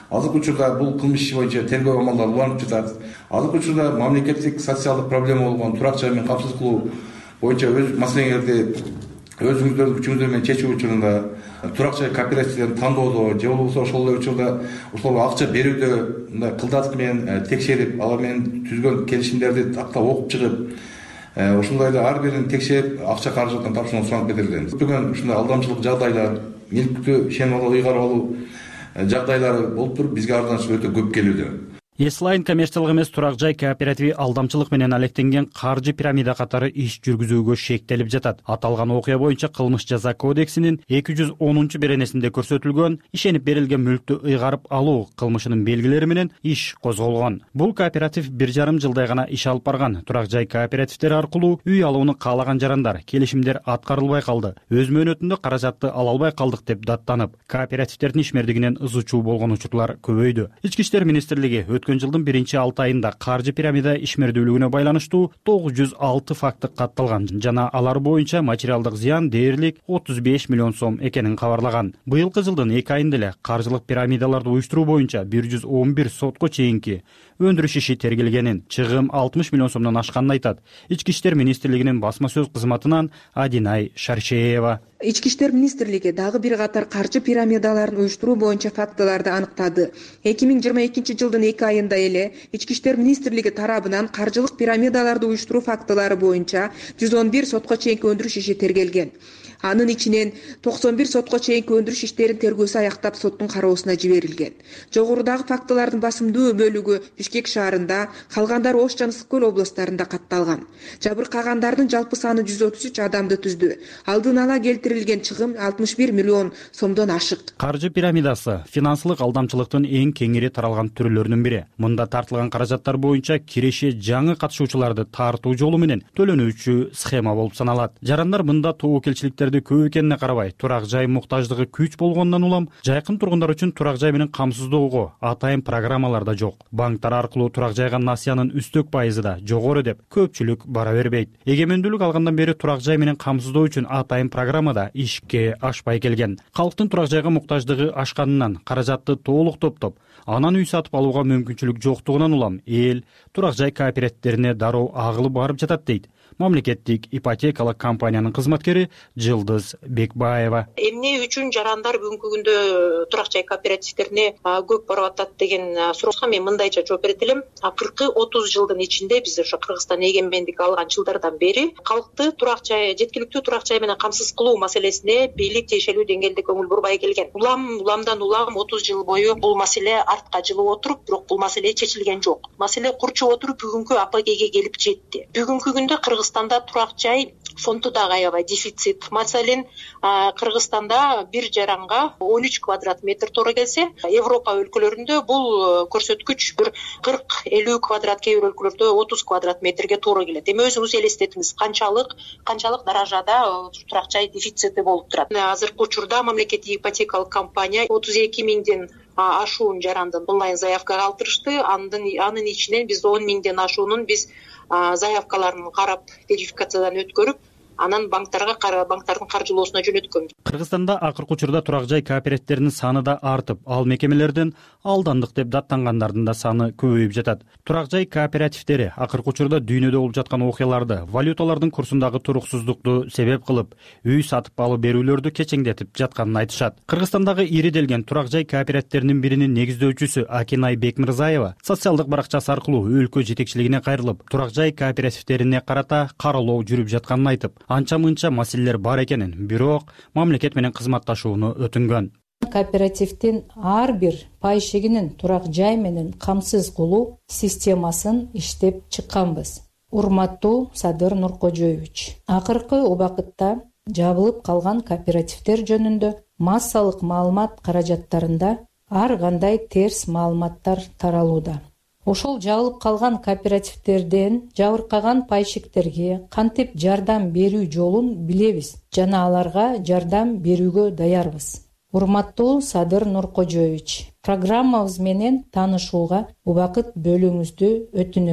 азыркы учурда бул кылмыш иши боюнча тергөө амалдары уланып жатат. Азыркы учурда мамлекеттик социалдык проблема болгон турак жай менен камсыз кылуу боюнча өз маселеңерди өзүңүздөрдүн күчүңүздөр менен чечүү учурунда турак жай кооперативдерин тандоодо же болбосо ошол эле учурда ошолорго акча берүүдө мындай кылдат менен текшерип, алар менен түзгөн келишимдерди тактап окуп чыгып, ошондой эле ар бирин текшерип акча каражатын тапшырууну суранып кетирилген. Көптөгөн ушундай алдамчылык жагдайлар, милктүү ишенип алуу, ыйгарып алуу жагдайлары болуп туруп, бизге арыздануу өтө көп келүүдө. Эслайн коммерциялык эмес турак жай кооперативи алдамчылык менен алектенген каржы пирамида катары иш жүргүзүүгө шектелип жатат. Аталган окуя боюнча кылмыш жаза кодексинин эки жүз онунчу беренесинде көрсөтүлгөн ишенип берилген мүлктү ыйгарып алуу кылмышынын белгилери менен иш козголгон. Бул кооператив бир жарым жылдай гана иш алып барган. Турак жай кооперативдери аркылуу үй алууну каалаган жарандар келишимдер аткарылбай калды. Өз мөөнөтүндө каражатты ала албай калдык деп даттанып, кооперативдердин ишмердигинен ызы чуу болгон учурлар көбөйдү. Ички иштер министрлиги өткөн жылдын биринчи алты айында каржы пирамида ишмердүүлүгүнө байланыштуу тогуз жүз алты факты катталган жана алар боюнча материалдык зыян дээрлик отуз беш миллион сом экенин кабарлаган. Быйылкы жылдын эки айында эле каржылык пирамидаларды уюштуруу боюнча бир жүз он бир сотко чейинки өндүрүш иши тергелгенин, чыгым алтымыш миллион сомдон ашканын айтат Ички иштер министрлигинин басма сөз кызматынан Адинай Шаршеева. Ички иштер министрлиги дагы бир катар каржы пирамидаларын уюштуруу боюнча фактыларды аныктады. эки миң жыйырма экинчи жылдын эки айында эле Ички иштер министрлиги тарабынан каржылык пирамидаларды уюштуруу фактылары боюнча жүз он бир сотко чейинки өндүрүш иши тергелген. Анын ичинен токсон бир сотко чейинки өндүрүш иштерин тергөөсү аяктап соттун кароосуна жиберилген. Жогорудагы фактылардын басымдуу бөлүгү Бишкек шаарында, калгандары Ош жана Ысык көл областарында катталган. Жабыркагандардын жалпы саны жүз отуз үч адамды түздү. Алдын ала келтирилген чыгым алтымыш бир миллион сомдон ашык. Каржы пирамидасы финансылык алдамчылыктын эң кеңири таралган түрлөрүнүн бири. Мында тартылган каражаттар боюнча киреше жаңы катышуучуларды тартуу жолу менен төлөнүүчү схема болуп саналат. Жарандар мында тобокелчиликтерди көп экенине карабай, турак жай муктаждыгы күч болгондон улам жайкын тургундар үчүн турак жай менен камсыздоого атайын программалар да жок. Банктар аркылуу турак жайга насыянын үстөк пайызы да жогору деп көпчүлүк бара бербейт. Эгемендүүлүк алгандан бери турак жай менен камсыздоо үчүн атайын программада ишке ашпай келген. Калктын турак жайга муктаждыгы ашканынан каражатты толук топтоп, анан үй сатып алууга мүмкүнчүлүк жоктугунан улам эл турак жай кооперативдерине дароо агылып барып жатат дейт мамлекеттик ипотекалык компаниянын кызматкери Жылдыз Бекбаева. Эмне үчүн жарандар бүгүнкү күндө турак жай кооперативдерине көп барып атат деген сурооско мен мындайча жооп берет элем. Акыркы отуз жылдын ичинде биз ошо Кыргызстан эгемендик алган жылдардан бери калкты турак жай, жеткиликтүү турак жай менен камсыз кылуу маселесине бийлик тиешелүү деңгээлде көңүл бурбай келген. Улам уламдан улам отуз жыл бою бул маселе артка жылып отуруп, бирок бул маселе чечилген жок. Маселе курчуп отуруп бүгүнкү апогейге келип жетти. Бүгүнкү күндө Кыргызстанда турак жай фонду дагы аябай дефицит. Маселен, Кыргызстанда бир жаранга он үч квадрат метр туура келсе, Европа өлкөлөрүндө бул көрсөткүч бир кырк элүү квадрат, кээ бир өлкөлөрдө отуз квадрат метрге туура келет. Эми өзүңүз элестетиңиз, канчалык канчалык даражада турак жай дефицити болуп турат. Азыркы учурда мамлекеттик ипотекалык компания отуз эки миңден ашуун жарандын онлайн заявка калтырышты. Анын ичинен биз он миңден ашуунун биз заявкаларын карап верификациядан өткөрүп, анан банктарга банктардын каржылоосуна жөнөткөн. Кыргызстанда акыркы учурда турак жай кооперативдеринин саны да артып, ал мекемелерден алдандык деп даттангандардын да саны көбөйүп жатат. Турак жай кооперативдери акыркы учурда дүйнөдө болуп жаткан окуяларды, валюталардын курсундагы туруксуздукту себеп кылып, үй сатып алып берүүлөрдү кечеңдетип жатканын айтышат. Кыргызстандагы ириделген турак жай кооперативдеринин биринин негиздөөчүсү Акинай Бекмырзаева социалдык баракчасы аркылуу өлкө жетекчилигине кайрылып, турак жай кооперативдерине карата каралоо жүрүп жатканын айтып, анча-мынча маселелер бар экенин, бирок мамлекет менен кызматташууну өтүнгөн. Кооперативдин ар бир пайшыгинин турак жай менен камсыз кылуу системасын иштеп чыкканбыз. Урматтуу Садыр Нуркожоевич, акыркы убакытта жабылып калган кооперативдер жөнүндө массалык маалымат каражаттарында ар кандай терс маалыматтар таралууда. Ошол жабылып калган кооперативдерден жабыркаган пайшыктерге кантип жардам берүү жолун билебиз жана аларга жардам берүүгө даярбыз. Урматтуу Садыр Нуркожоевич, программабыз менен таанышууга убакыт бөлүүңүздү өтүнөбүз.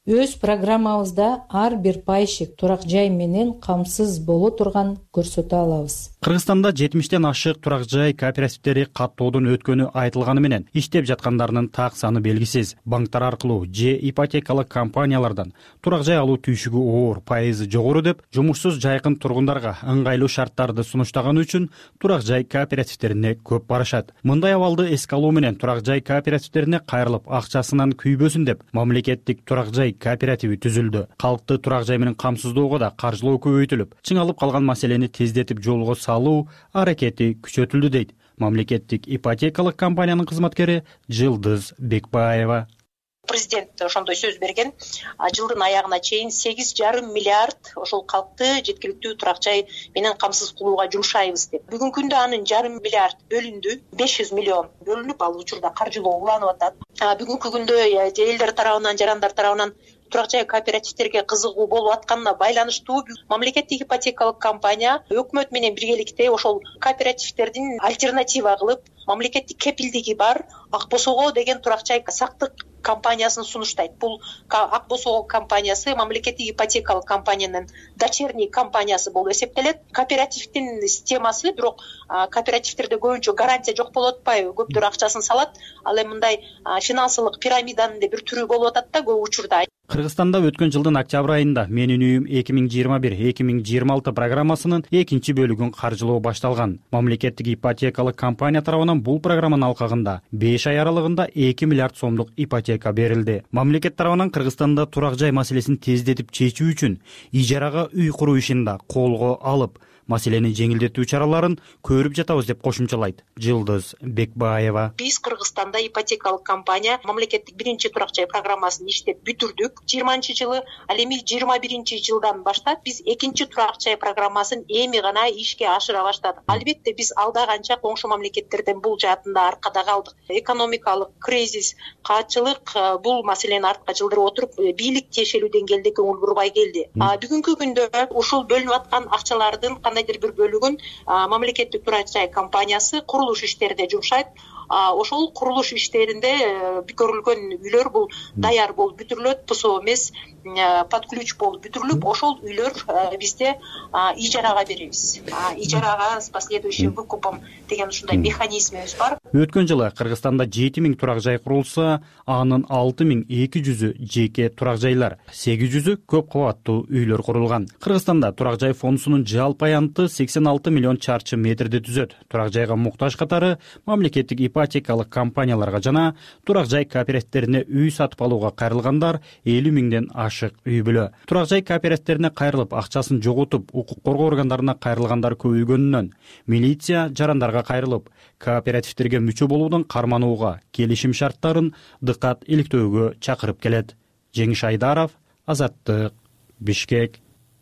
өз программабызда ар бир пайщик турак жай менен камсыз боло турган көрсөтө алабыз. Кыргызстанда жетимиштен ашык турак жай кооперативдери каттоодон өткөнү айтылганы менен иштеп жаткандарынын так саны белгисиз. Банктар аркылуу же ипотекалык компаниялардан турак жай алуу түйшүгү оор, пайызы жогору деп жумушсуз жайкын тургундарга ыңгайлуу шарттарды сунуштаганы үчүн турак жай кооперативдерине көп барышат. Мындай абалды эске алуу менен турак жай кооперативдерине кайрылып акчасынан күйбөсүн деп мамлекеттик турак жай кооперативи түзүлдү. Калкты турак жай менен камсыздоого да каржылоо көбөйтүлүп, чыңалып калган маселени тездетип жолго салуу аракети күчөтүлдү дейт мамлекеттик ипотекалык компаниянын кызматкери Жылдыз Бекбаева. Президент ошондой сөз берген, жылдын аягына чейин сегиз жарым миллиард ошол калкты жеткиликтүү турак жай менен камсыз кылууга жумшайбыз деп. Бүгүнкү күндө анын жарым миллиард бөлүндү, беш жүз миллион бөлүнүп, ал учурда каржылоо уланып атат. Бүгүнкү күндө элдер тарабынан, жарандар тарабынан турак жай кооперативдерге кызыгуу болуп атканына байланыштуу мамлекеттик ипотекалык компания өкмөт менен биргеликте ошол кооперативдердин альтернатива кылып, мамлекеттик кепилдиги бар Ак Босого деген турак жай сактык компаниясын сунуштайт. Бул Ак Босого компаниясы мамлекеттик ипотекалык компаниянын дочерний компаниясы болуп эсептелет. Кооперативдин системасы, бирок кооперативдерде көбүнчө гарантия жок болуп атпайбы? Көптөр акчасын салат, ал эми мындай финансылык пирамиданын да бир түрү болуп атат да көп учурда. Кыргызстанда өткөн жылдын октябрь айында Менин үйүм эки миң жыйырма бир эки миң жыйырма алты программасынын экинчи бөлүгүн каржылоо башталган. Мамлекеттик ипотекалык компания тарабынан бул программанын алкагында беш ай аралыгында эки миллиард сомдук ипотека берилди. Мамлекет тарабынан Кыргызстанда турак жай маселесин тездетип чечүү үчүн ижарага үй куруу ишин да колго алып, маселени жеңилдетүү чараларын көрүп жатабыз деп кошумчалайт Жылдыз Бекбаева. Биз Кыргызстанда ипотекалык компания мамлекеттик биринчи турак жай программасын иштеп бүтүрдүк жыйырманчы жылы. Ал эми жыйырма биринчи жылдан баштап биз экинчи турак жай программасын эми гана ишке ашыра баштадык. Албетте биз алда канча коңшу мамлекеттерден бул жаатында аркада калдык. Экономикалык кризис, каатчылык бул маселени артка жылдырып отуруп, бийлик тиешелүү деңгээлде көңүл бурбай келди. Бүгүнкү күндө ушул бөлүнүп аткан акчалардын кандайдыр бир бөлүгүн мамлекеттик турак жай компаниясы курулуш иштерине жумшайт. Ошол курулуш иштеринде көрүлгөн үйлөр бул даяр болуп бүтүрүлөт, ПСО эмес, под ключ болуп бүтүрүлүп, ошол үйлөр бизде ижарага беребиз. Ижарага с последующим выкупом деген ушундай механизмибиз бар. Өткөн жылы Кыргызстанда жети миң турак жай курулса, анын алты миң эки жүзү жеке турак жайлар, сегиз жүзү көп кабаттуу үйлөр курулган. Кыргызстанда турак жай фондусунун жалпы аянты сексен алты миллион чарчы метрди түзөт. Турак жайга муктаж катары мамлекеттик ипотекалык компанияларга жана турак жай кооперативдерине үй сатып алууга кайрылгандар элүү миңден ашык үй бүлө. Турак жай кооперативдерине кайрылып, акчасын жоготуп, укук коргоо органдарына кайрылгандар көбөйгөнүнөн милиция жарандарга кайрылып, кооперативдерге мүчө болуудун карманууга, келишим шарттарын дыкат иликтөөгө чакырып келет. Жеңиш Айдаров, Азаттык, Бишкек.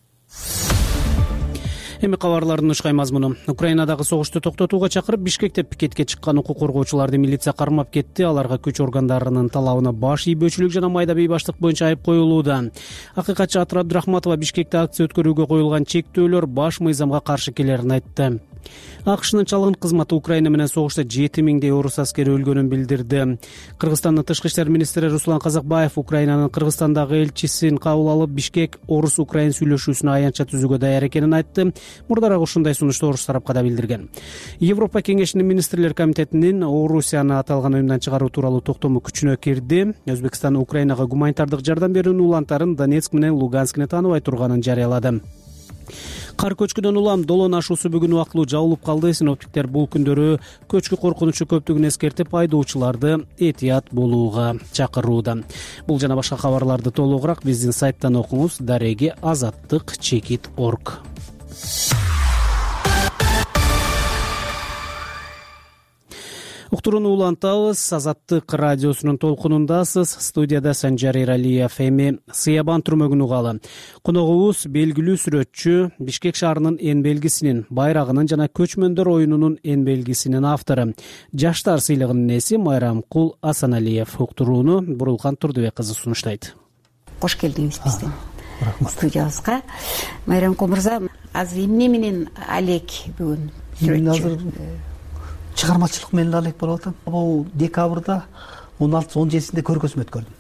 Эми кабарлардын ушкай мазмуну. Украинадагы согушту токтотууга чакырып, Бишкекте пикетке чыккан укук коргоочуларды милиция кармап кетти. Аларга күч органдарынын талабына баш ийбөөчүлүк жана майда бейбаштык боюнча айып коюлууда. Акыйкатчы Атыр Абдырахматова Бишкекте акция өткөрүүгө коюлган чектөөлөр баш мыйзамга каршы келерин айтты. АКШнын чалгын кызматы Украина менен согушта жети миңдей орус аскери өлгөнүн билдирди. Кыргызстандын тышкы иштер министри Руслан Казакбаев Украинанын Кыргызстандагы элчисин кабыл алып, Бишкек орус-украин сүйлөшүүсүнө аянтча түзүүгө даяр экенин айтты. Мурдараак ушундай сунушту орус тарапка да билдирген. Европа кеңешинин министрлер комитетинин Орусияны аталган уюмдан чыгаруу тууралуу токтому күчүнө кирди. Өзбекстан Украинага гуманитардык жардам берүүнүн улантарын Донецк менен Луганскни тааныбай турганын жарыялады. Кар көчкүдөн улам Долон ашуусу бүгүн убактылуу жабылып калды. Синоптиктер бул күндөрү көчкү коркунучу көптүгүн эскертип, айдоочуларды этият болууга чакырууда. Бул жана башка кабарларды толугураак биздин сайттан окуңуз. Дареги азаттык чекит орг. Уктурууну улантабыз. Азаттык радиосунун толкунундасыз. Студияда Санжар Эралиев. Эми Сыябан түрмөгүн угалы. Коногубуз белгилүү сүрөтчү, Бишкек шаарынын эн белгисинин, байрагынын жана көчмөндөр оюнунун эн белгисинин автору, Жаштар сыйлыгынын ээси Майрамкул Асаналиев. Уктурууну Бурулкан Турдубек кызы сунуштайт. Кош келдиңиз биздин студиябызга. Майрамкул мырза, азыр эмне менен алек бүгүн сүрөтчү? Чыгармачылык менен алек болуп атам. Бул декабрда он алтысы он жетисинде көргөзмө өткөрдүм.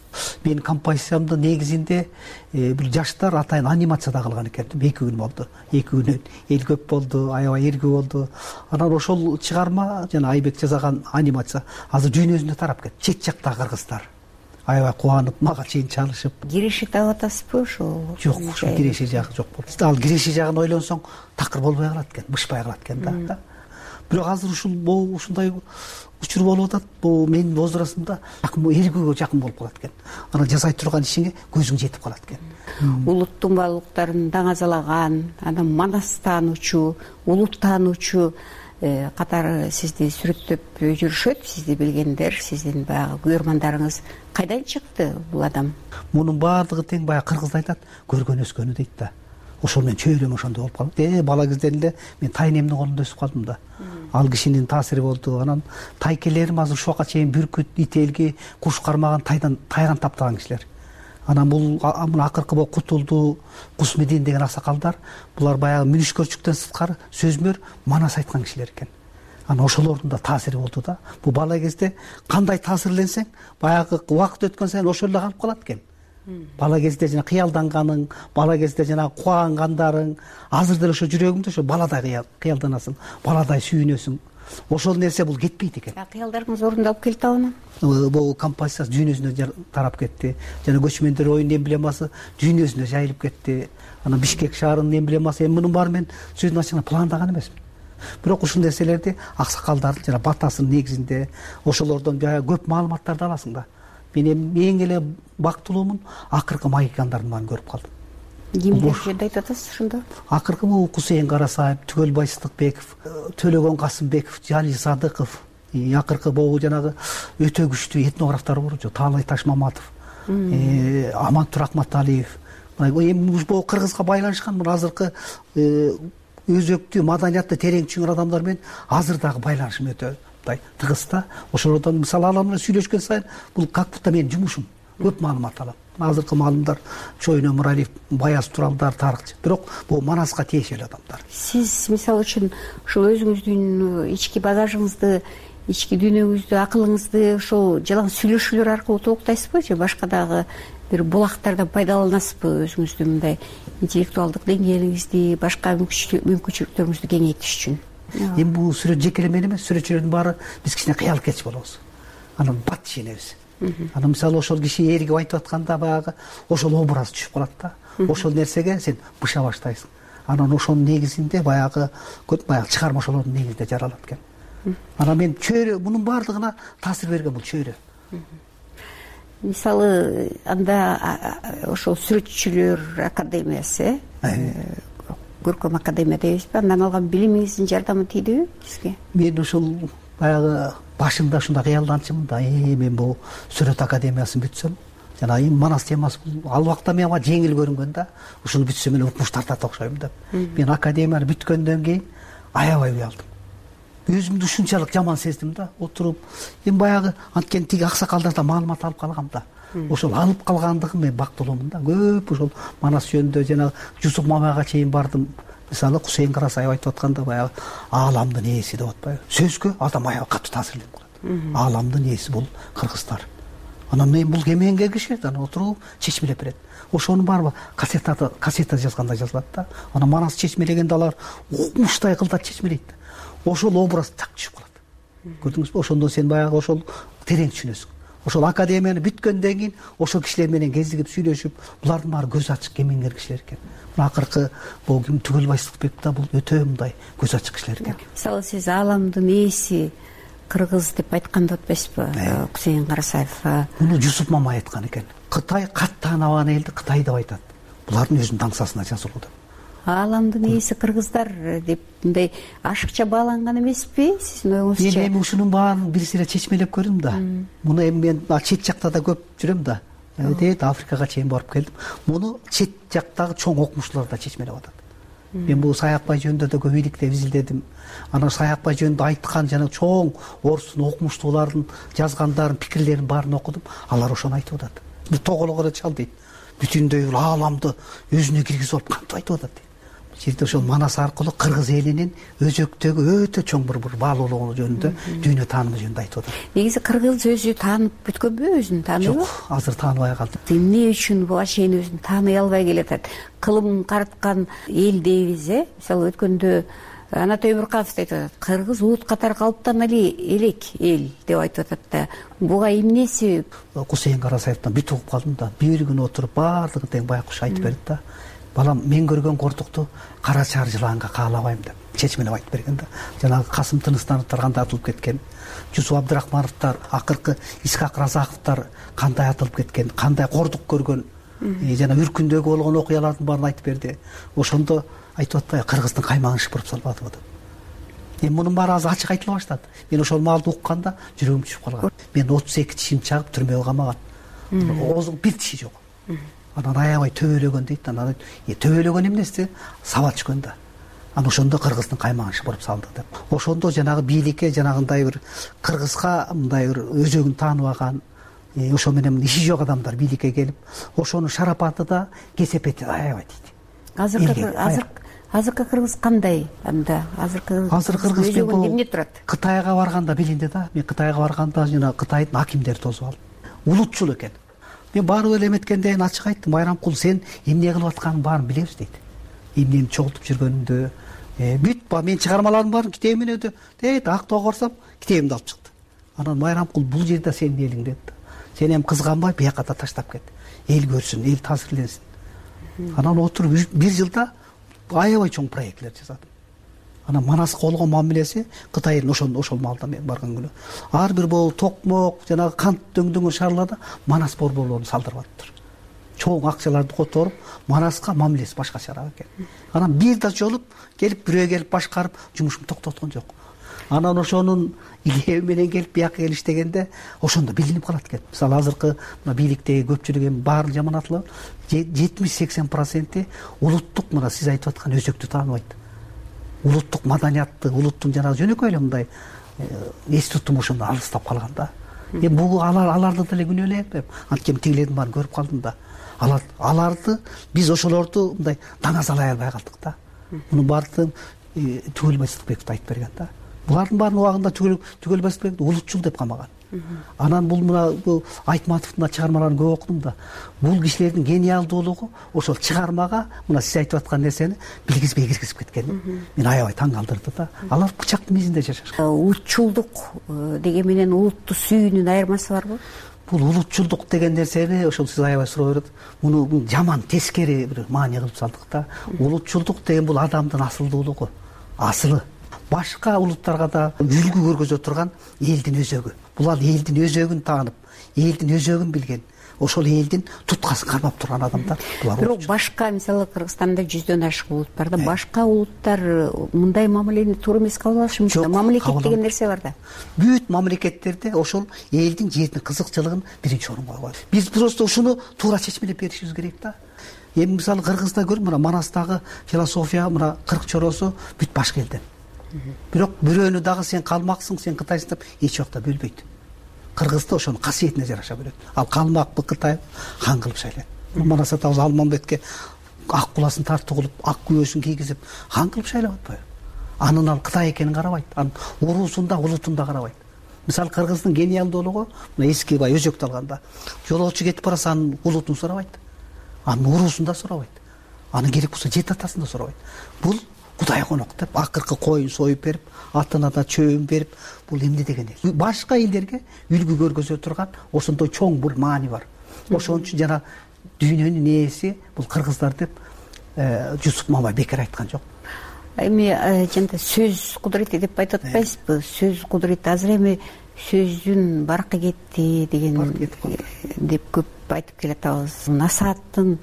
менин композициямдын негизинде бир жаштар атайын анимацияда кылган экен. эки күн болду. эки күн эл көп болду, аябай эргүү болду. Анан ошол чыгарма жана Айбек жасаган анимация азыр дүйнө жүзүнө тарап кетти. Чет жактагы кыргыздар аябай кубанып, мага чейин чалышып. Киреши таап атасызбы ошол? Жок, ошол киреши жагы жок болду. Ал киреши жагын ойлонсоң такыр болбой калат экен, бышпай калат экен да. Бирок азыр ушул могу ушундай учур болуп атат. Бул менин возрастымда эргүүгө жакын болуп калат экен. Анан жасай турган ишиңе көзүң жетип калат экен. Улуттун баалуулуктарын даңазалаган, анан манас таануучу, улут таануучу катары сизди сүрөттөп жүрүшөт. Сизди билгендер, сиздин баягы күйөрмандарыңыз кайдан чыкты бул адам? Мунун баардыгы тең баягы кыргызда айтат, көргөн өскөнү дейт да. Ошол менен чөйрөм ошондой болуп калды. Э бала кезден эле мен тайнемдин колунда өсүп калдым да. Ал кишинин таасири болду. Анан тайкелерим азыр ушуга чейин бүркүт, ителги, куш кармаган тайдан тайган таптаган кишилер. Анан бул мына акыркы бул Кутулду, Кусмедин деген аксакалдар, булар баягы мүнүшкөрчүктөн сырткары сөзмөр манас айткан кишилер экен. Анан ошолордун да таасири болду да. Бул бала кезде кандай таасирленсең, баягы убакыт өткөн сайын ошол эле калып калат экен. Бала кезде жана кыялданганың, бала кезде жана кубангандарың, азыр деле ошо жүрөгүңдө ошо баладай кыялданасың, баладай сүйүнөсүң. Ошол нерсе бул кетпейт экен. Кыялдарыңыз орундалып келип атабы? Бул композиция дүйнө жүзүнө тарап кетти. Жана көчмөндөр оюнун эмблемасы дүйнө жүзүнө жайылып кетти. Анан Бишкек шаарынын эмблемасы, эми мунун баары мен сөзүн ачыгына пландаган эмесмин. Бирок ушул нерселерди аксакалдардын жана батасынын негизинде ошолордон көп маалыматтарды аласың да. Мен эң эле бактылуумун акыркы магикандардын баарын көрүп калдым. Кимдер жөнүндө айтып атасыз ошондо? Акыркы бул Кусейин Карасаев, Түгөлбай Сыдыкбеков, Төлөгөн Касымбеков, Жали Садыков, акыркы бул жанагы өтө күчтүү этнографтар бар, Таалай Ташмаматов, Амантур Акматалиев. Эми бул кыргызга байланышкан азыркы өзөктүү маданиятты терең түшүнгөн адамдар менен азыр дагы байланышым өтө тыгыз да. Ошолордон мисалы алам менен сүйлөшкөн сайын бул как будто менин жумушум. Көп маалымат алам. Азыркы маалымдар Чойын Өмүралиев, Баяз Туралдар, тарыхчы. Бирок бул Манаска тиешелүү адамдар. Сиз мисалы үчүн ушул өзүңүздүн ички багажыңызды, ички дүйнөңүздү, акылыңызды ошол жалаң сүйлөшүүлөр аркылуу толуктайсызбы же башка дагы бир булактардан пайдаланасызбы өзүңүздүн мындай интеллектуалдык деңгээлиңизди, башка мүмкүнчүлүктөрүңүздү кеңейтиш үчүн? Эми бул сүрөт жеке эле мен эмес, сүрөтчүлөрдүн баары биз кичине кыял кетиш болобуз. Анан бат ишенебиз. Анан мисалы ошол киши эргип айтып атканда баягы ошол образ түшүп калат да. Ошол нерсеге сен быша баштайсың. Анан ошонун негизинде баягы баягы чыгарма ошолордун негизинде жаралат экен. Анан мен чөйрө мунун баардыгына таасир берген бул чөйрө. Мисалы анда ошол сүрөтчүлөр академиясы, көркөм академия дейбизби? Андан алган билимиңиздин жардамы тийдиби сизге? Мен ошол баягы башында ушундай кыялданчумун да, э мен бул сүрөт академиясын бүтсөм, жана эми Манас темасы ал убакта мага жеңил көрүнгөн да, ушуну бүтсөм мен укмуш тартат окшойм деп. Мен академияны бүткөндөн кийин аябай уялдым. Өзүмдү ушунчалык жаман сездим да, отуруп. Эми баягы анткени тиги аксакалдардан маалымат алып калгам да. Ошол алып калгандыгым мен бактылуумун да. Көп ошол Манас жөнүндө жана Жусуп Мамайга чейин бардым. Мисалы Кусейин Карасаев айтып атканда баягы ааламдын ээси деп атпайбы? Сөзгө адам аябай катуу таасирленип калат. Ааламдын ээси бул кыргыздар. Анан мен бул кемеңге киши анан отуруп чечмелеп берет. Ошонун баары кассетада кассета жазганда жазылат да. Анан Манас чечмелегенде алар укмуштай кылдат чечмелейт. Ошол образ так түшүп калат. Көрдүңүзбү? Ошондон сен баягы ошол терең түшүнөсүң. Ошол академияны бүткөндөн кийин ошол кишилер менен кезигип сүйлөшүп, булардын баары көз ачык кемеңгер кишилер экен. Акыркы бул ким Түгөлбай Сыдыкбек да бул өтө мындай көз ачык кишилер экен. Мисалы сиз ааламдын ээси кыргыз деп айтканда атпайсызбы? Кусейин Карасаев. Муну Жусуп Мамай айткан экен. Кытай кат таанабаган элди Кытай деп айтат. Булардын өзүнүн таңсасына жазылуу деп. Ааламдын ээси кыргыздар деп мындай ашыкча бааланган эмеспи сиздин оюңузча? Мен эми ушунун баарын бир сыйра чечмелеп көрдүм да. Муну эми мен чет жакта да көп жүрөм да. Дейт Африкага чейин барып келдим. Муну чет жактагы чоң окумуштуулар да чечмелеп атат. Мен бул Саякбай жөнүндө да көп иликтеп изилдедим. Анан Саякбай жөнүндө айткан жана чоң орустун окумуштуулардын жазгандарын, пикирлерин баарын окудум. Алар ошону айтып атат. Бул тоголого чал дейт. Бүтүндөй ааламды өзүнө киргизип алып кантип айтып атат дейт. жерде ошол Манас аркылуу кыргыз элинин өзөктөгү өтө чоң бир бир баалуулугу жөнүндө дүйнө таанымы жөнүндө айтып атат. Негизи кыргыз өзү таанып бүткөнбү, өзүн тааныбы? Жок, азыр тааныбай калды. Эмне үчүн буга чейин өзүн тааный албай келатат? Кылым караткан эл дейбиз, э? Мисалы өткөндө Анат Өмүркаев айтып атат, кыргыз улут катары калыптан элек эл деп айтып атат да. Буга эмне себеп? Кусейин Карасаевден бүт угуп калдым да. Бир күн отуруп баардыгын тең байкуш айтып берди да. Балам, мен көргөн кортукту кара чаар жыланга каалабайм деп чечмелеп айтып берген да. Жанагы Касым Тыныстановтор кандай атылып кеткен, Жусуп Абдрахмановтор, акыркы Исхак Разаковтор кандай атылып кеткен, кандай кордук көргөн, жана Үркүндөгү болгон окуялардын баарын айтып берди. Ошондо айтып атпайбы, кыргыздын каймагын шыпырып салбадыбы деп. Эми мунун баары азыр ачык айтыла баштады. Мен ошол маалды укканда жүрөгүм түшүп калган. Мен отуз эки тишим чагып түрмөгө камаган. Оозум бир тиши жок. Анан аябай төбөлөгөн дейт. Анан төбөлөгөн эмнеси? Сабат түшкөн да. Анан ошондо кыргыздын каймагын шыпырып салды деп. Ошондо жанагы бийликке жанагындай бир кыргызга мындай бир өзөгүн тааныбаган, ошо менен иши жок адамдар бийликке келип, ошонун шарапаты да кесепети аябай дейт. Азыркы азыр азыркы кыргыз кандай анда? Азыркы азыр кыргыз өзөгүндө эмне турат? Кытайга барганда билинди да. Мен Кытайга барганда жана Кытайдын акимдери тосуп алдым. Улутчул экен. Мен барып эле эметкенден ачык айттым, Майрамкул, сен эмне кылып атканын баарын билебиз дейт. Эмнени чогултуп жүргөнүндө, бүт мен чыгармалардын баарын китебимен өтө дейт, Актоого барсам китебимди алып чыкты. Анан Майрамкул, бул жерде сенин элиң деп. Сен эми кызганбай бияка да таштап кет. Эл көрсүн, эл таасирленсин. Анан отуруп бир жылда аябай чоң проектлер жасадым. Анан Манаска болгон мамилеси Кытайдын ошол ошол маалда мен барган күнү ар бир бул токмок, жанагы кант дөңдөңгөн шаарларда Манас борборлорун салдырып атыптыр. Чоң акчаларды которуп, Манаска мамилеси башкачараак экен. Анан бир да жолуп келип, бирөө келип башкарып жумушун токтоткон жок. Анан ошонун илеби менен келип бияка келиштегенде ошондо билинип калат экен. Мисалы азыркы мына бийликтеги көпчүлүк эми баарын жаман атылып, жетимиш сексен проценти улуттук, мына сиз айтып аткан өзөктү тааныбайт. Улуттук маданиятты, улуттун жанагы жөнөкөй эле мындай институттун ошондо алыстап калган да. Эми бул алар аларды деле күнөөлөйм деп, анткени тигилердин баарын көрүп калдым да. Алар аларды биз ошолорду мындай даңазалай албай калдык да. Мунун баардыгын Түгел Байсалбеков айтып берген да. Булардын баарын убагында Түгел Түгел Байсалбеков улутчул деп камаган. Анан бул мына бул Айтматовдун чыгармаларын көп окудум да. Бул кишилердин гениалдуулугу ошол чыгармага мына сиз айтып аткан нерсени билгизбей киргизип кеткен. Мен аябай таң калтырды да. Алар бычактын мизинде жашашкан. Улутчулдук деген менен улутту сүйүүнүн айырмасы барбы? Бул улутчулдук деген нерсени ошол сиз аябай суроо берип, муну жаман тескери бир маани кылып салдык да. Улутчулдук деген бул адамдын асылдуулугу, асылы. Башка улуттарга да үлгү көргөзө турган элдин өзөгү. Булар элдин өзөгүн таанып, элдин өзөгүн билген, ошол элдин туткасын кармап турган адамдар. Бирок башка, мисалы Кыргызстанда жүздөн ашык улут бар да, башка улуттар мындай мамилени туура эмес кабыл алышы мүмкүн. Мамлекет деген нерсе бар да. Бүт мамлекеттерде ошол элдин жердин кызыкчылыгын биринчи орунга коет. Биз просто ушуну туура чечмелеп беришибиз керек да. Эми мисалы Кыргызда көрүң, мына Манастагы философия, мына кырк чоросу бүт башка элден. Бирок бирөөнү дагы сен калмаксың, сен кытайсың деп эч жакта бөлбөйт. Кыргызда ошонун касиетине жараша бөлөт. Ал калмакпы, кытай хан кылып шайлайт. Манас атабыз Алмамбетке ак куласын тартып кылып, ак күбөсүн кийгизип хан кылып шайлап атпайбы? Анын ал Кытай экенин карабайт. Анын уруусун да, улутун да карабайт. Мисалы Кыргыздын гениалдуулугу мына эски бай өзөктү алганда жолоочу кетип барса анын улутун сурабайт. Анын уруусун да сурабайт. Анын керек болсо жет атасын да сурабайт. Бул Кудай конок деп акыркы коюн союп берип, атына да чөбүн берип, бул эмне деген эл. Башка элдерге үлгү көргөзө турган ошондой чоң бир маани бар. Ошон үчүн жана дүйнөнүн ээси бул кыргыздар деп Жусуп Мамай бекер айткан жок. Эми жана сөз кудурети деп айтып атпайсызбы? Сөз кудурети азыр эми сөздүн баркы кетти деген деп көп айтып келатабыз. Насааттын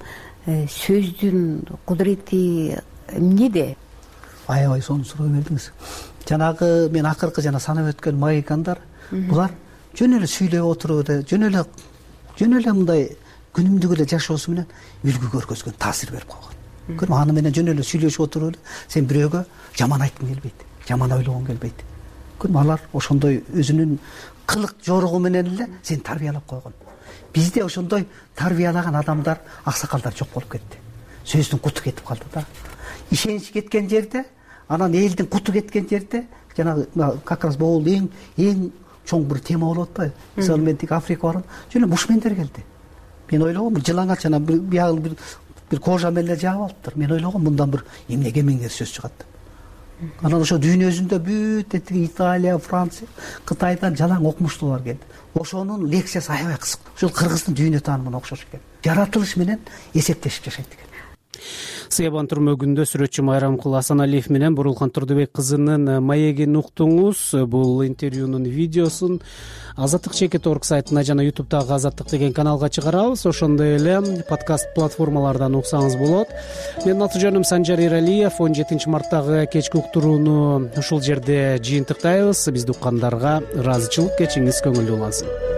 сөздүн кудурети эмнеде? Аябай сону суроо бердиңиз. Жанагы мен акыркы жана санап өткөн магикандар, булар жөн эле сүйлөп отуруп эле, жөн эле жөн эле мындай күнүмдүк эле жашоосу менен үлгү көргөзгөн, таасир берип койгон. Көрүм, аны менен жөн эле сүйлөшүп отуруп эле, сен бирөөгө жаман айткың келбейт, жаман ойлогоң келбейт. Көрүм, алар ошондой өзүнүн кылык жоругу менен эле сени тарбиялап койгон. Бизде ошондой тарбиялаган адамдар, аксакалдар жок болуп кетти. сөздүн куту кетип калды да. Ишенич кеткен жерде, анан элдин куту кеткен жерде жанагы как раз могул эң эң чоң бир тема болуп атпайбы? Мисалы мен тиги Африка бардым, жөн эле бушмендер келди. Мен ойлогом бир жылаңач анан биягы бир бир кожа менен жаап алыптыр. Мен ойлогом мындан бир эмнеге меңдер сөз чыгат деп. Анан ошо дүйнө жүзүндө бүт тиги Италия, Франция, Кытайдан жалаң окумуштуулар келди. Ошонун лекциясы аябай кызык. Ошол кыргыздын дүйнө таанымына окшош экен. Жаратылыш менен эсептешип жашайт экен. Сыябан турмөгүндө сүрөтчү Майрамкул Асаналиев менен Бурулкан Турдубек кызынын маегин уктуңуз. Бул интервьюнун видеосун Азаттык чекит точка орг сайтына жана ютубтагы Азаттык деген каналга чыгарабыз. Ошондой эле подкаст платформалардан уксаңыз болот. Менин аты жөнүм Санжар Эралиев. он жетинчи марттагы кечки уктурууну ушул жерде жыйынтыктайбыз. Бизди уккандарга ыраазычылык, кечиңиз көңүлдүү улансын.